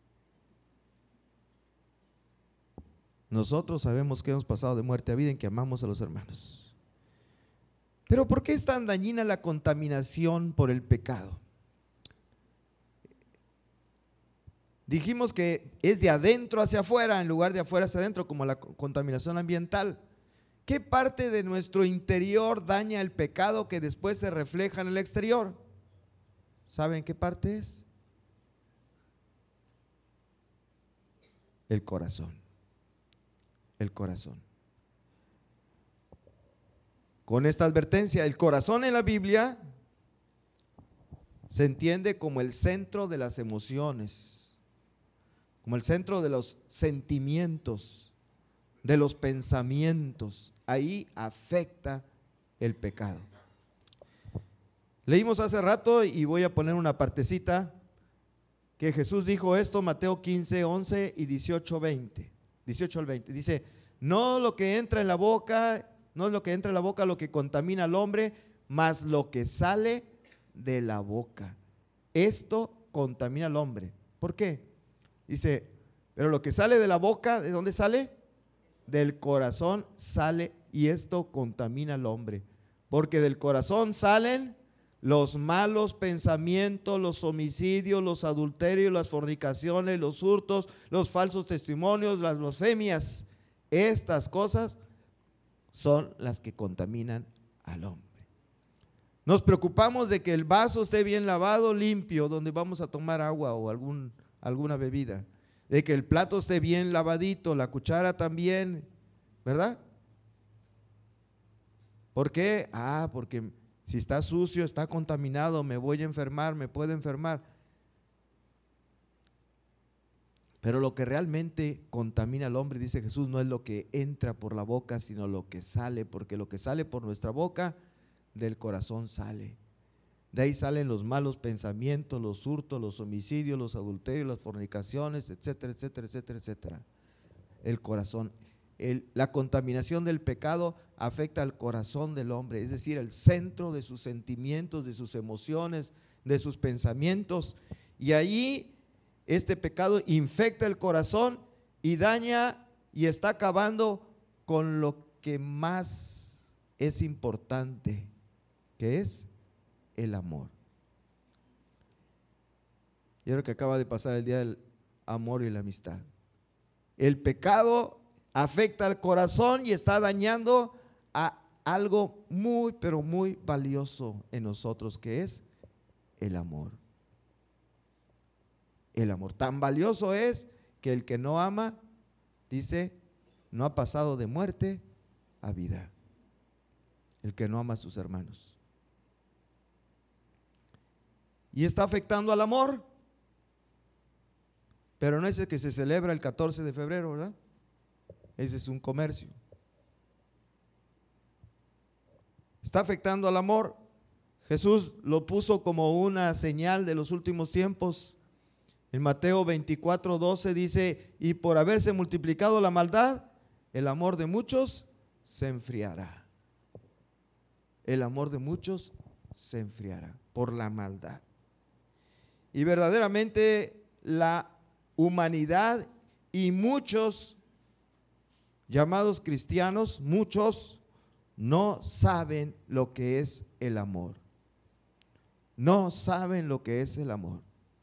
Nosotros sabemos que hemos pasado de muerte a vida en que amamos a los hermanos. Pero ¿por qué es tan dañina la contaminación por el pecado? Dijimos que es de adentro hacia afuera en lugar de afuera hacia adentro, como la contaminación ambiental. ¿Qué parte de nuestro interior daña el pecado que después se refleja en el exterior? ¿Saben qué parte es? El corazón. El corazón. Con esta advertencia, el corazón en la Biblia se entiende como el centro de las emociones, como el centro de los sentimientos, de los pensamientos. Ahí afecta el pecado. Leímos hace rato y voy a poner una partecita que Jesús dijo esto, Mateo 15, 11 y 18 al 20. Dice, no lo que entra en la boca, no es lo que entra en la boca lo que contamina al hombre, mas lo que sale de la boca. Esto contamina al hombre. ¿Por qué? Dice, pero lo que sale de la boca, ¿de dónde sale? Del corazón sale, y esto contamina al hombre. Porque del corazón salen los malos pensamientos, los homicidios, los adulterios, las fornicaciones, los hurtos, los falsos testimonios, las blasfemias. Estas cosas son las que contaminan al hombre. Nos preocupamos de que el vaso esté bien lavado, limpio, donde vamos a tomar agua o alguna bebida. De que el plato esté bien lavadito, la cuchara también, ¿verdad? ¿Por qué? Porque si está sucio, está contaminado, me voy a enfermar, me puedo enfermar. Pero lo que realmente contamina al hombre, dice Jesús, no es lo que entra por la boca, sino lo que sale, porque lo que sale por nuestra boca, del corazón sale. De ahí salen los malos pensamientos, los hurtos, los homicidios, los adulterios, las fornicaciones, etcétera, etcétera, etcétera, etcétera. El corazón. La contaminación del pecado afecta al corazón del hombre, es decir, el centro de sus sentimientos, de sus emociones, de sus pensamientos. Y allí este pecado infecta el corazón y daña y está acabando con lo que más es importante, que es el amor. Yo creo que acaba de pasar el día del amor y la amistad. El pecado afecta al corazón y está dañando a algo muy, pero muy valioso en nosotros, que es el amor. El amor tan valioso es que el que no ama, dice, no ha pasado de muerte a vida. El que no ama a sus hermanos. Y está afectando al amor, pero no es el que se celebra el 14 de febrero, ¿verdad? Ese es un comercio. Está afectando al amor. Jesús lo puso como una señal de los últimos tiempos. En Mateo 24, 12 dice, y por haberse multiplicado la maldad, el amor de muchos se enfriará. El amor de muchos se enfriará por la maldad. Y verdaderamente la humanidad y muchos llamados cristianos, muchos no saben lo que es el amor. No saben lo que es el amor.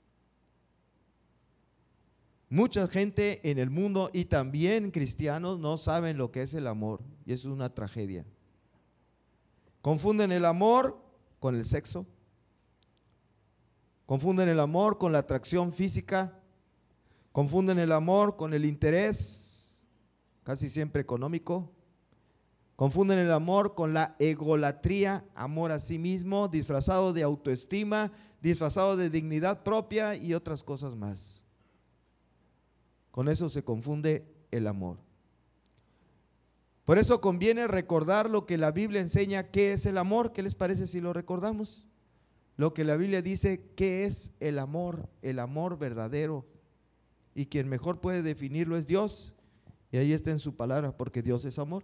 Mucha gente en el mundo y también cristianos no saben lo que es el amor, y eso es una tragedia. Confunden el amor con el sexo. Confunden el amor con la atracción física. Confunden el amor con el interés, casi siempre económico. Confunden el amor con la egolatría, amor a sí mismo, disfrazado de autoestima, disfrazado de dignidad propia y otras cosas más. Con eso se confunde el amor. Por eso conviene recordar lo que la Biblia enseña, qué es el amor. ¿Qué les parece si lo recordamos? lo que la Biblia dice que es el amor verdadero. Y quien mejor puede definirlo es Dios. Y ahí está en su palabra, porque Dios es amor.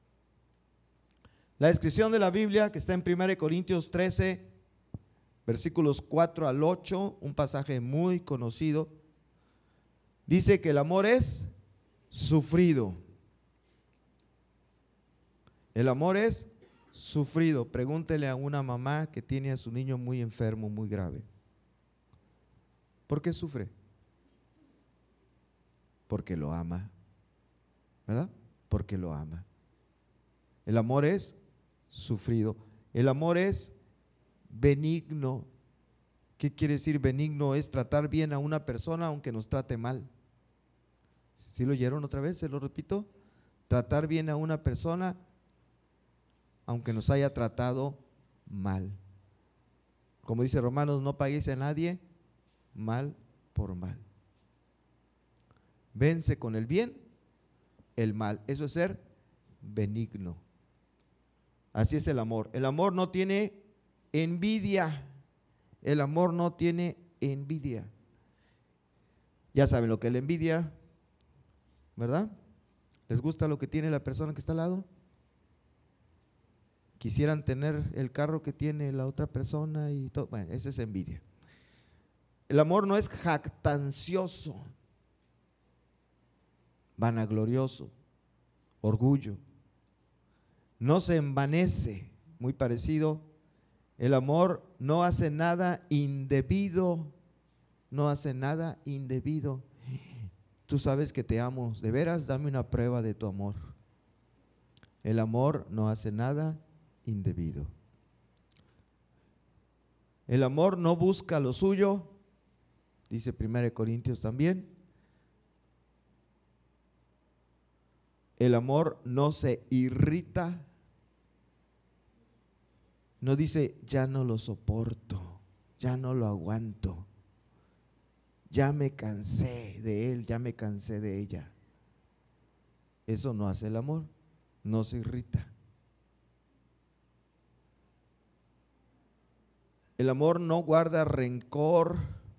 La descripción de la Biblia que está en 1 Corintios 13, versículos 4 al 8, un pasaje muy conocido, dice que el amor es sufrido. El amor es sufrido. Pregúntele a una mamá que tiene a su niño muy enfermo, muy grave. ¿Por qué sufre? Porque lo ama, ¿verdad? Porque lo ama. El amor es sufrido. El amor es benigno. ¿Qué quiere decir benigno? Es tratar bien a una persona aunque nos trate mal. ¿Sí lo oyeron otra vez? Se lo repito. Tratar bien a una persona aunque nos haya tratado mal. Como dice Romanos, no paguéis a nadie mal por mal. Vence con el bien el mal. Eso es ser benigno. Así es el amor. El amor no tiene envidia. El amor no tiene envidia. Ya saben lo que es la envidia, ¿verdad? ¿Les gusta lo que tiene la persona que está al lado? Quisieran tener el carro que tiene la otra persona y todo. Bueno, esa es envidia. El amor no es jactancioso, vanaglorioso, orgullo. No se envanece, muy parecido. El amor no hace nada indebido, no hace nada indebido. Tú sabes que te amo, de veras, dame una prueba de tu amor. El amor no hace nada indebido. El amor no busca lo suyo, dice 1 Corintios también. El amor no se irrita, no dice ya no lo soporto, ya no lo aguanto, ya me cansé de él, ya me cansé de ella. Eso no hace el amor, no se irrita. El amor no guarda rencor,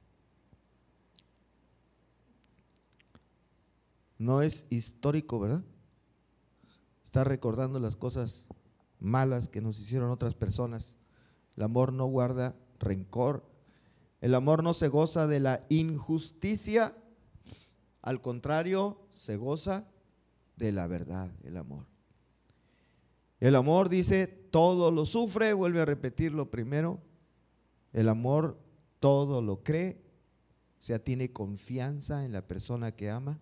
no es histórico, ¿verdad? Está recordando las cosas malas que nos hicieron otras personas. El amor no guarda rencor. El amor no se goza de la injusticia, al contrario, se goza de la verdad, el amor. El amor dice, todo lo sufre, vuelve a repetirlo primero. El amor todo lo cree, o sea, tiene confianza en la persona que ama.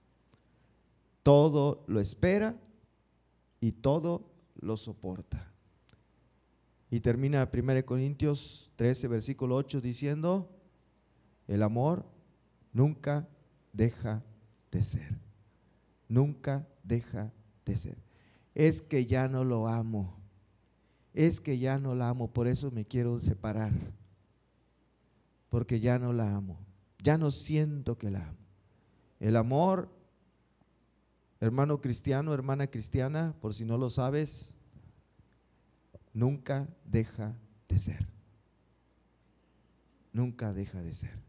Todo lo espera y todo lo soporta. Y termina 1 Corintios 13, versículo 8 diciendo, el amor nunca deja de ser. Nunca deja de ser. Es que ya no lo amo. Es que ya no la amo, por eso me quiero separar. Porque ya no la amo. Ya no siento que la amo. El amor, hermano cristiano, hermana cristiana, por si no lo sabes, nunca deja de ser. Nunca deja de ser.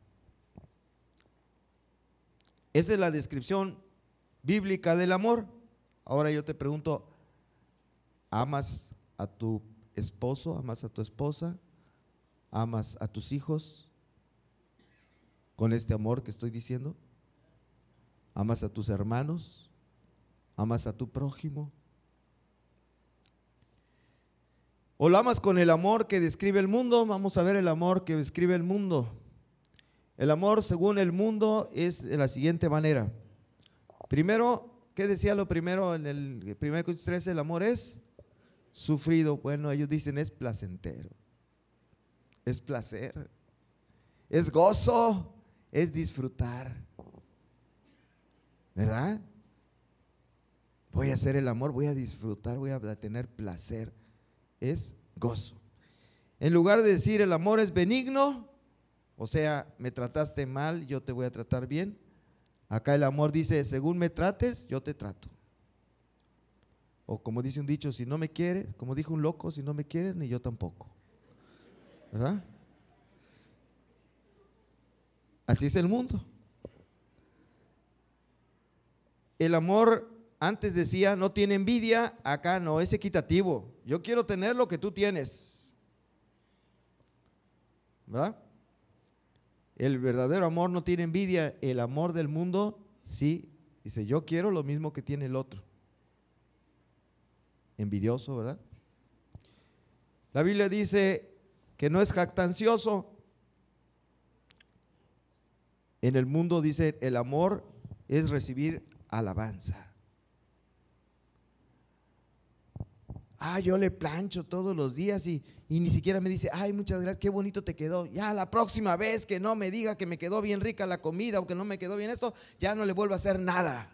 Esa es la descripción bíblica del amor. Ahora yo te pregunto, ¿amas a tu esposo? ¿Amas a tu esposa? ¿Amas a tus hijos con este amor que estoy diciendo? ¿Amas a tus hermanos? ¿Amas a tu prójimo? ¿O lo amas con el amor que describe el mundo? Vamos a ver el amor que describe el mundo. El amor según el mundo es de la siguiente manera. Primero, ¿qué decía lo primero en el 1 Corintios 13? El amor es sufrido. Bueno, ellos dicen es placentero. Es placer. Es gozo. Es disfrutar. ¿Verdad? Voy a hacer el amor, voy a disfrutar, voy a tener placer. Es gozo. En lugar de decir el amor es benigno, o sea, me trataste mal, yo te voy a tratar bien. Acá el amor dice, según me trates, yo te trato. O como dice un dicho, si no me quieres, como dijo un loco, si no me quieres, ni yo tampoco. ¿Verdad? Así es el mundo. El amor, antes decía, no tiene envidia, acá no, es equitativo. Yo quiero tener lo que tú tienes, ¿verdad? El verdadero amor no tiene envidia, el amor del mundo sí, dice, yo quiero lo mismo que tiene el otro. Envidioso, ¿verdad? La Biblia dice que no es jactancioso. En el mundo dice, el amor es recibir alabanza. Yo le plancho todos los días y ni siquiera me dice, ay, muchas gracias, qué bonito te quedó. Ya la próxima vez que no me diga que me quedó bien rica la comida o que no me quedó bien esto, ya no le vuelvo a hacer nada.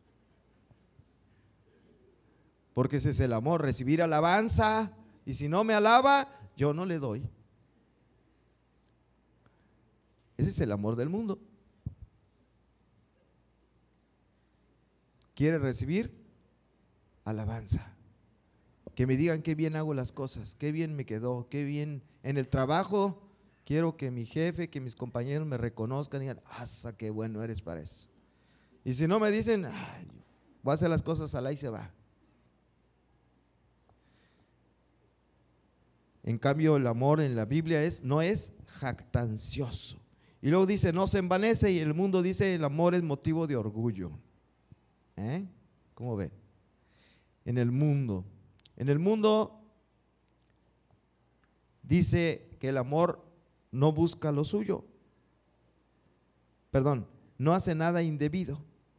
Porque ese es el amor, recibir alabanza. Y si no me alaba, yo no le doy. Ese es el amor del mundo. Quiere recibir alabanza. Que me digan qué bien hago las cosas, qué bien me quedó, qué bien en el trabajo. Quiero que mi jefe, que mis compañeros me reconozcan y digan, ¡asa, qué bueno eres para eso! Y si no me dicen, voy a hacer las cosas al ahí se va. En cambio, el amor en la Biblia no es jactancioso. Y luego dice, no se envanece, y el mundo dice, el amor es motivo de orgullo. ¿Cómo ven? En el mundo dice que el amor no busca lo suyo. Perdón, no hace nada indebido.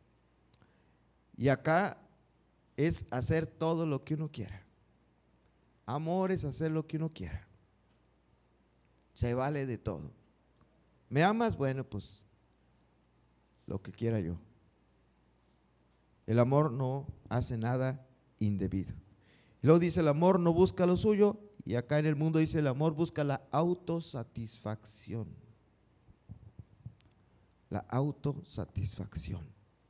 Y acá es hacer todo lo que uno quiera. Amor es hacer lo que uno quiera. Se vale de todo. ¿Me amas? Bueno, pues lo que quiera yo. El amor no hace nada indebido. Y luego dice, el amor no busca lo suyo, y acá en el mundo dice, el amor busca la autosatisfacción. La autosatisfacción.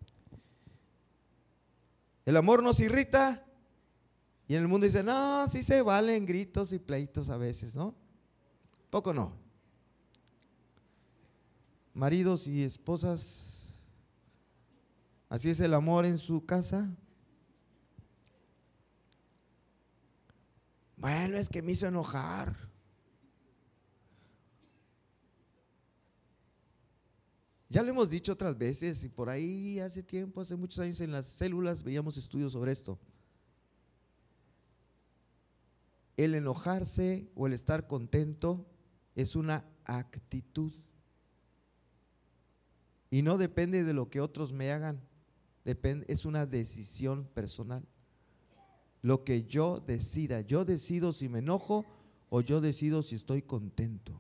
El amor nos irrita, y en el mundo dice, no, sí se valen gritos y pleitos a veces, ¿no? Poco no. Maridos y esposas, así es el amor en su casa. Bueno, es que me hizo enojar. Ya lo hemos dicho otras veces y por ahí hace tiempo, hace muchos años en las células veíamos estudios sobre esto. El enojarse o el estar contento es una actitud. Y no depende de lo que otros me hagan, es una decisión personal. Lo que yo decida, yo decido si me enojo o yo decido si estoy contento.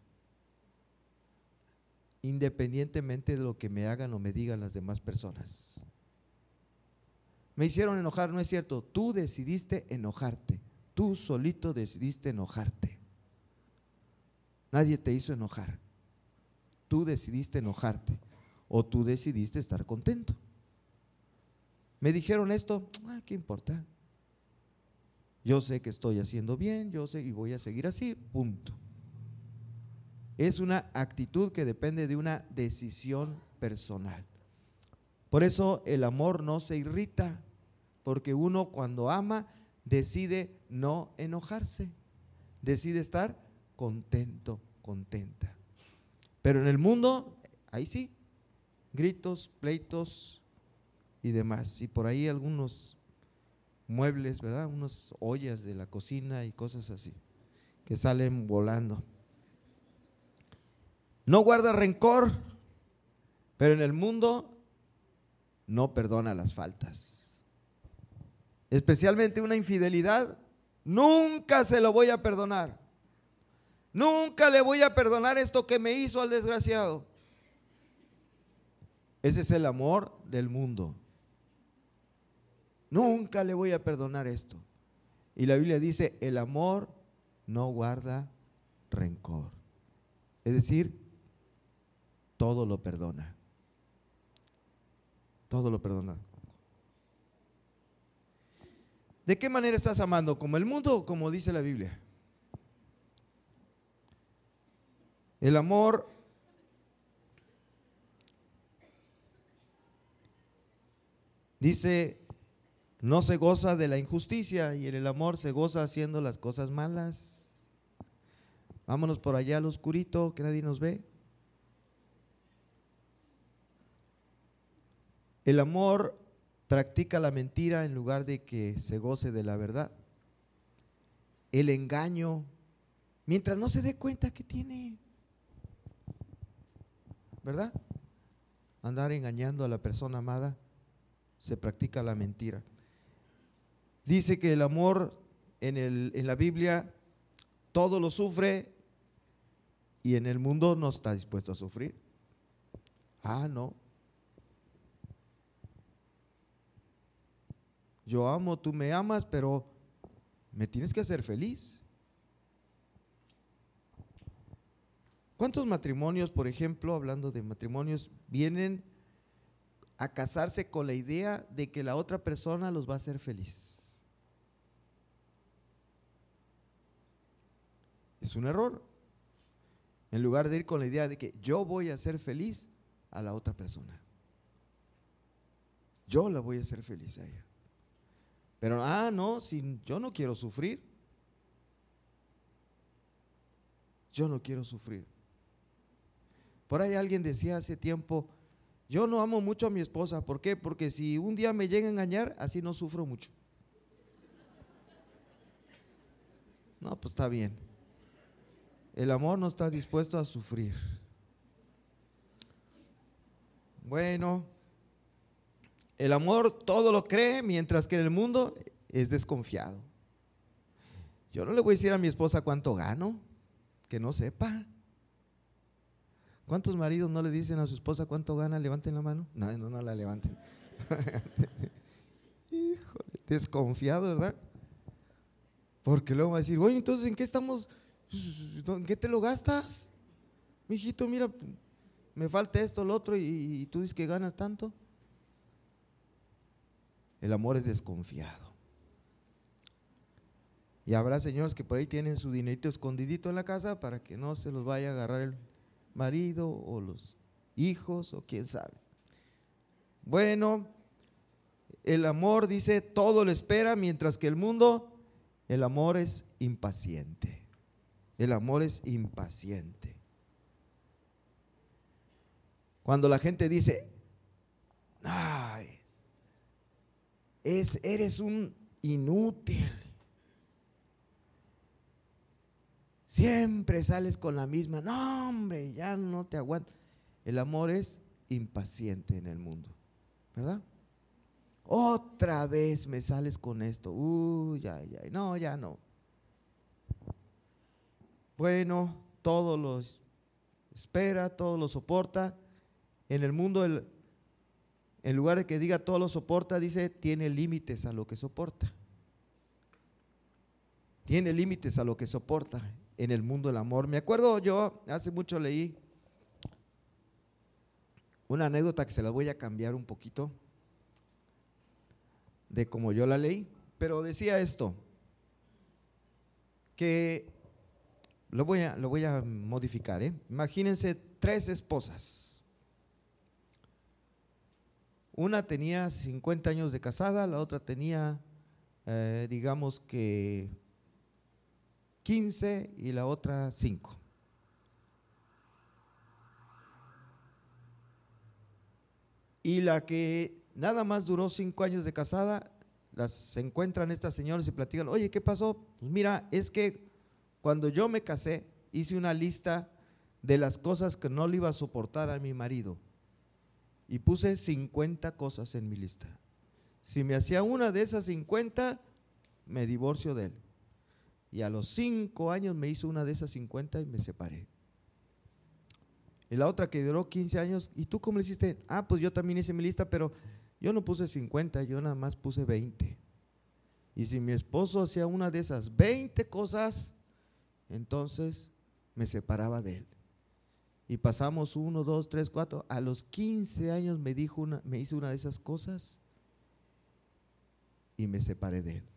Independientemente de lo que me hagan o me digan las demás personas. Me hicieron enojar, no es cierto, tú decidiste enojarte, tú solito decidiste enojarte. Nadie te hizo enojar, tú decidiste enojarte o tú decidiste estar contento. Me dijeron esto, ¿qué importa? Yo sé que estoy haciendo bien, yo sé y voy a seguir así, punto. Es una actitud que depende de una decisión personal. Por eso el amor no se irrita, porque uno cuando ama decide no enojarse, decide estar contento, contenta. Pero en el mundo, ahí sí, gritos, pleitos y demás. Y por ahí algunos muebles, ¿verdad? Unas ollas de la cocina y cosas así, que salen volando. No guarda rencor, pero en el mundo no perdona las faltas. Especialmente una infidelidad, nunca se lo voy a perdonar. Nunca le voy a perdonar esto que me hizo al desgraciado. Ese es el amor del mundo. Nunca le voy a perdonar esto. Y la Biblia dice, el amor no guarda rencor. Es decir, todo lo perdona. Todo lo perdona. ¿De qué manera estás amando? ¿Como el mundo o como dice la Biblia? El amor Dice, no se goza de la injusticia, y en el amor se goza haciendo las cosas malas. Vámonos por allá al oscurito, que nadie nos ve. El amor practica la mentira en lugar de que se goce de la verdad. El engaño, mientras no se dé cuenta que tiene, ¿verdad? Andar engañando a la persona amada, se practica la mentira. Dice que el amor en la Biblia todo lo sufre, y en el mundo no está dispuesto a sufrir. Ah, no. Yo amo, tú me amas, pero me tienes que hacer feliz. ¿Cuántos matrimonios, por ejemplo, hablando de matrimonios, vienen a casarse con la idea de que la otra persona los va a hacer feliz? Es un error. En lugar de ir con la idea de que yo voy a hacer feliz a la otra persona, yo la voy a hacer feliz a ella. Pero, no, si yo no quiero sufrir. Yo no quiero sufrir. Por ahí alguien decía hace tiempo, yo no amo mucho a mi esposa. ¿Por qué? Porque si un día me llega a engañar, así no sufro mucho. No, pues está bien. El amor no está dispuesto a sufrir. Bueno, el amor todo lo cree, mientras que en el mundo es desconfiado. Yo no le voy a decir a mi esposa cuánto gano, que no sepa. ¿Cuántos maridos no le dicen a su esposa cuánto gana? Levanten la mano. No la levanten. Híjole, desconfiado, ¿verdad? Porque luego va a decir, oye, entonces ¿en qué estamos? ¿En qué te lo gastas? Mijito, mira, me falta esto, lo otro, y tú dices que ganas tanto. El amor es desconfiado. Y habrá señores que por ahí tienen su dinerito escondidito en la casa para que no se los vaya a agarrar el marido o los hijos o quién sabe. Bueno, el amor dice todo lo espera, mientras que el mundo, el amor es impaciente. El amor es impaciente. Cuando la gente dice, ay, eres un inútil, siempre sales con la misma, no hombre, ya no te aguanto. El amor es impaciente en el mundo, ¿verdad? Otra vez me sales con esto, no, ya no. Bueno, todo lo espera, todo lo soporta. En el mundo, en lugar de que diga todo lo soporta, dice tiene límites a lo que soporta. Tiene límites a lo que soporta en el mundo del amor. Me acuerdo, yo hace mucho leí una anécdota que se la voy a cambiar un poquito de como yo la leí, pero decía esto, que lo voy a modificar. Imagínense 3 esposas. Una tenía 50 años de casada, la otra tenía, digamos que 15 y la otra 5. Y la que nada más duró 5 años de casada, se encuentran estas señoras y platican, oye, ¿qué pasó? Pues mira, es que cuando yo me casé, hice una lista de las cosas que no le iba a soportar a mi marido. Y puse 50 cosas en mi lista. Si me hacía una de esas 50, me divorcio de él. Y a los 5 años me hizo una de esas 50 y me separé. Y la otra que duró 15 años, ¿y tú cómo le hiciste? Pues yo también hice mi lista, pero yo no puse 50, yo nada más puse 20. Y si mi esposo hacía una de esas 20 cosas, entonces me separaba de él. Y pasamos 1, 2, 3, 4. A los 15 años me hizo una de esas cosas y me separé de él.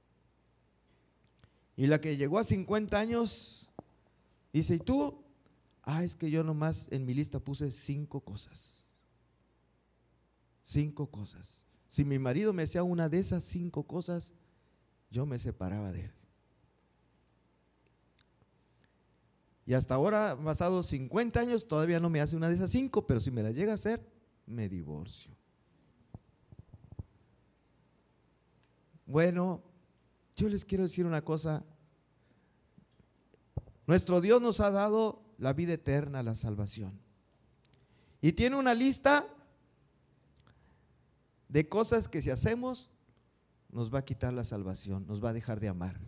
Y la que llegó a 50 años dice, ¿y tú? Es que yo nomás en mi lista puse 5 cosas. 5 cosas. Si mi marido me hacía una de esas 5 cosas, yo me separaba de él. Y hasta ahora, pasados 50 años, todavía no me hace una de esas 5, pero si me la llega a hacer, me divorcio. Bueno, yo les quiero decir una cosa. Nuestro Dios nos ha dado la vida eterna, la salvación. Y tiene una lista de cosas que si hacemos, nos va a quitar la salvación, nos va a dejar de amar.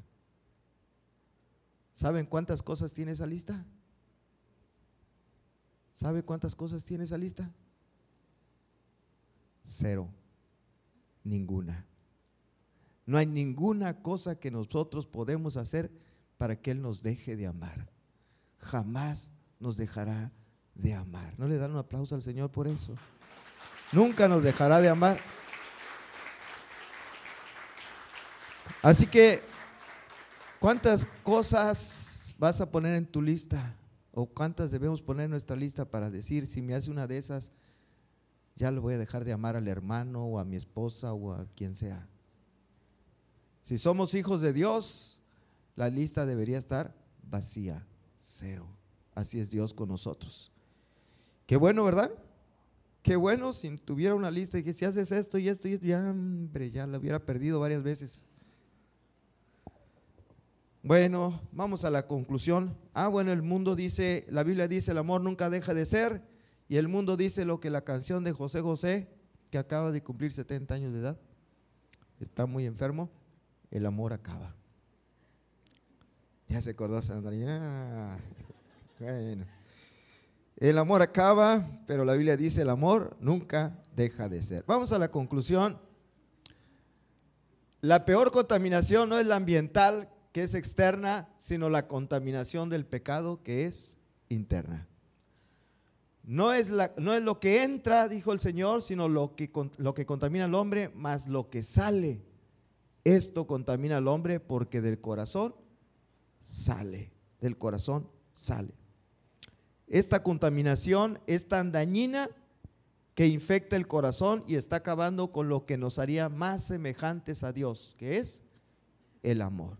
¿Saben cuántas cosas tiene esa lista? ¿Sabe cuántas cosas tiene esa lista? 0, ninguna. No hay ninguna cosa que nosotros podemos hacer para que Él nos deje de amar. Jamás nos dejará de amar. ¿No le dan un aplauso al Señor por eso? Nunca nos dejará de amar. Así que, ¿cuántas cosas vas a poner en tu lista? ¿O cuántas debemos poner en nuestra lista para decir, si me hace una de esas, ya le voy a dejar de amar al hermano o a mi esposa o a quien sea? Si somos hijos de Dios, la lista debería estar vacía, 0. Así es Dios con nosotros. Qué bueno, ¿verdad? Qué bueno si tuviera una lista y que si haces esto y esto, ya, hombre, ya la hubiera perdido varias veces. Bueno, vamos a la conclusión. Bueno, el mundo dice, la Biblia dice, el amor nunca deja de ser, y el mundo dice lo que la canción de José José, que acaba de cumplir 70 años de edad, está muy enfermo, el amor acaba. Ya se acordó Sandra. Bueno, el amor acaba, pero la Biblia dice, el amor nunca deja de ser. Vamos a la conclusión. La peor contaminación no es la ambiental, que es externa, sino la contaminación del pecado, que es interna. No es lo que entra, dijo el Señor, sino lo que contamina al hombre, más lo que sale. Esto contamina al hombre porque del corazón sale, del corazón sale. Esta contaminación es tan dañina que infecta el corazón y está acabando con lo que nos haría más semejantes a Dios, que es el amor.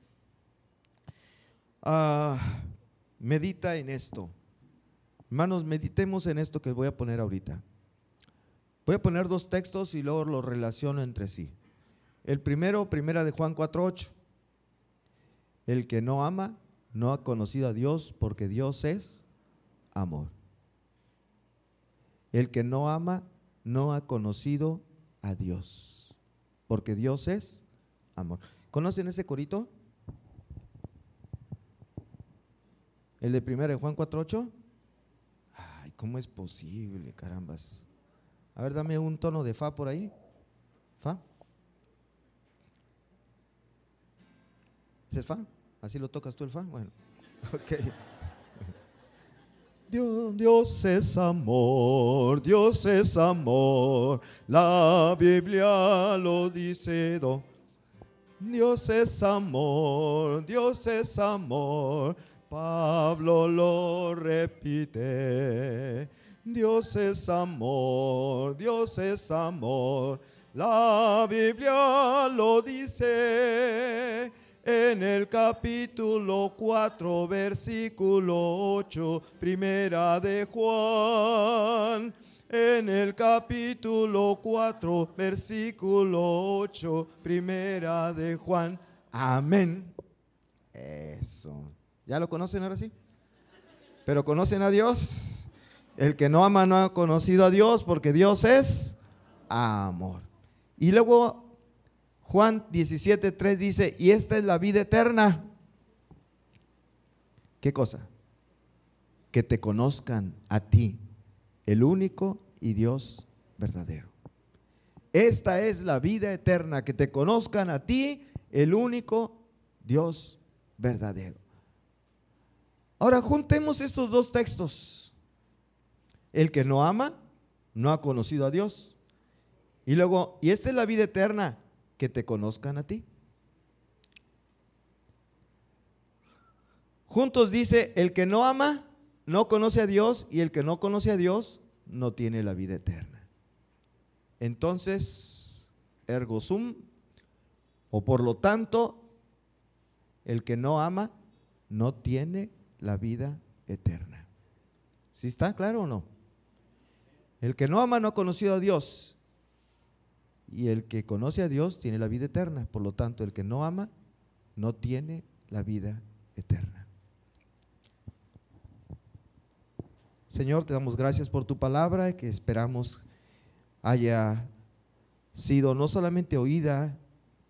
Medita en esto. Hermanos, meditemos en esto que voy a poner ahorita. Voy a poner 2 textos y luego los relaciono entre sí. El primero, primera de Juan 4:8. El que no ama no ha conocido a Dios, porque Dios es amor. El que no ama no ha conocido a Dios, porque Dios es amor. ¿Conocen ese corito? El de primera de Juan 4:8. Ay, ¿cómo es posible, carambas? A ver, dame un tono de fa por ahí. Fa. ¿Ese es fa? ¿Así lo tocas tú el fa? Bueno, ok. Dios es amor, Dios es amor, la Biblia lo dice. Dios es amor, Dios es amor, Pablo lo repite. Dios es amor, Dios es amor, la Biblia lo dice. En el capítulo 4, versículo 8, primera de Juan. En el capítulo 4, versículo 8, primera de Juan. Amén. Eso. ¿Ya lo conocen ahora sí? ¿Pero conocen a Dios? El que no ama no ha conocido a Dios, porque Dios es amor. Y luego Juan 17:3 dice, y esta es la vida eterna. ¿Qué cosa? Que te conozcan a ti, el único y Dios verdadero. Esta es la vida eterna, que te conozcan a ti, el único Dios verdadero. Ahora juntemos estos 2 textos. El que no ama no ha conocido a Dios. Y luego, y esta es la vida eterna, que te conozcan a ti. Juntos dice, el que no ama no conoce a Dios, y el que no conoce a Dios no tiene la vida eterna. Entonces, ergo sum, o por lo tanto, el que no ama no tiene la vida eterna. ¿Sí está claro o no? El que no ama no ha conocido a Dios, y el que conoce a Dios tiene la vida eterna. Por lo tanto, el que no ama no tiene la vida eterna. Señor, te damos gracias por tu palabra, que esperamos haya sido no solamente oída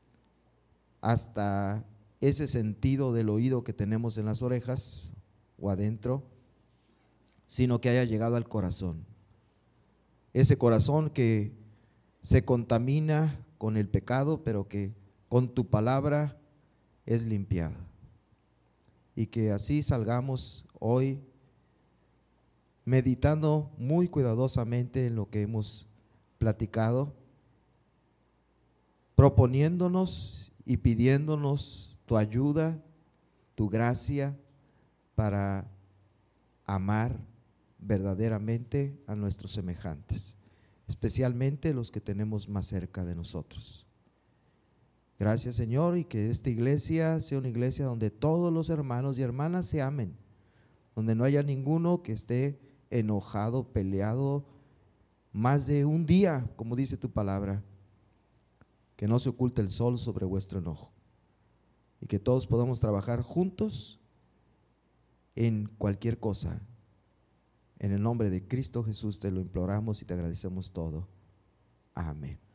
hasta ese sentido del oído que tenemos en las orejas o adentro, sino que haya llegado al corazón. Ese corazón que se contamina con el pecado, pero que con tu palabra es limpiado. Y que así salgamos hoy meditando muy cuidadosamente en lo que hemos platicado, proponiéndonos y pidiéndonos tu ayuda, tu gracia para amar verdaderamente a nuestros semejantes, especialmente los que tenemos más cerca de nosotros. Gracias, Señor, y que esta iglesia sea una iglesia donde todos los hermanos y hermanas se amen, donde no haya ninguno que esté enojado, peleado más de un día, como dice tu palabra, que no se oculte el sol sobre vuestro enojo, y que todos podamos trabajar juntos en cualquier cosa. En el nombre de Cristo Jesús te lo imploramos y te agradecemos todo. Amén.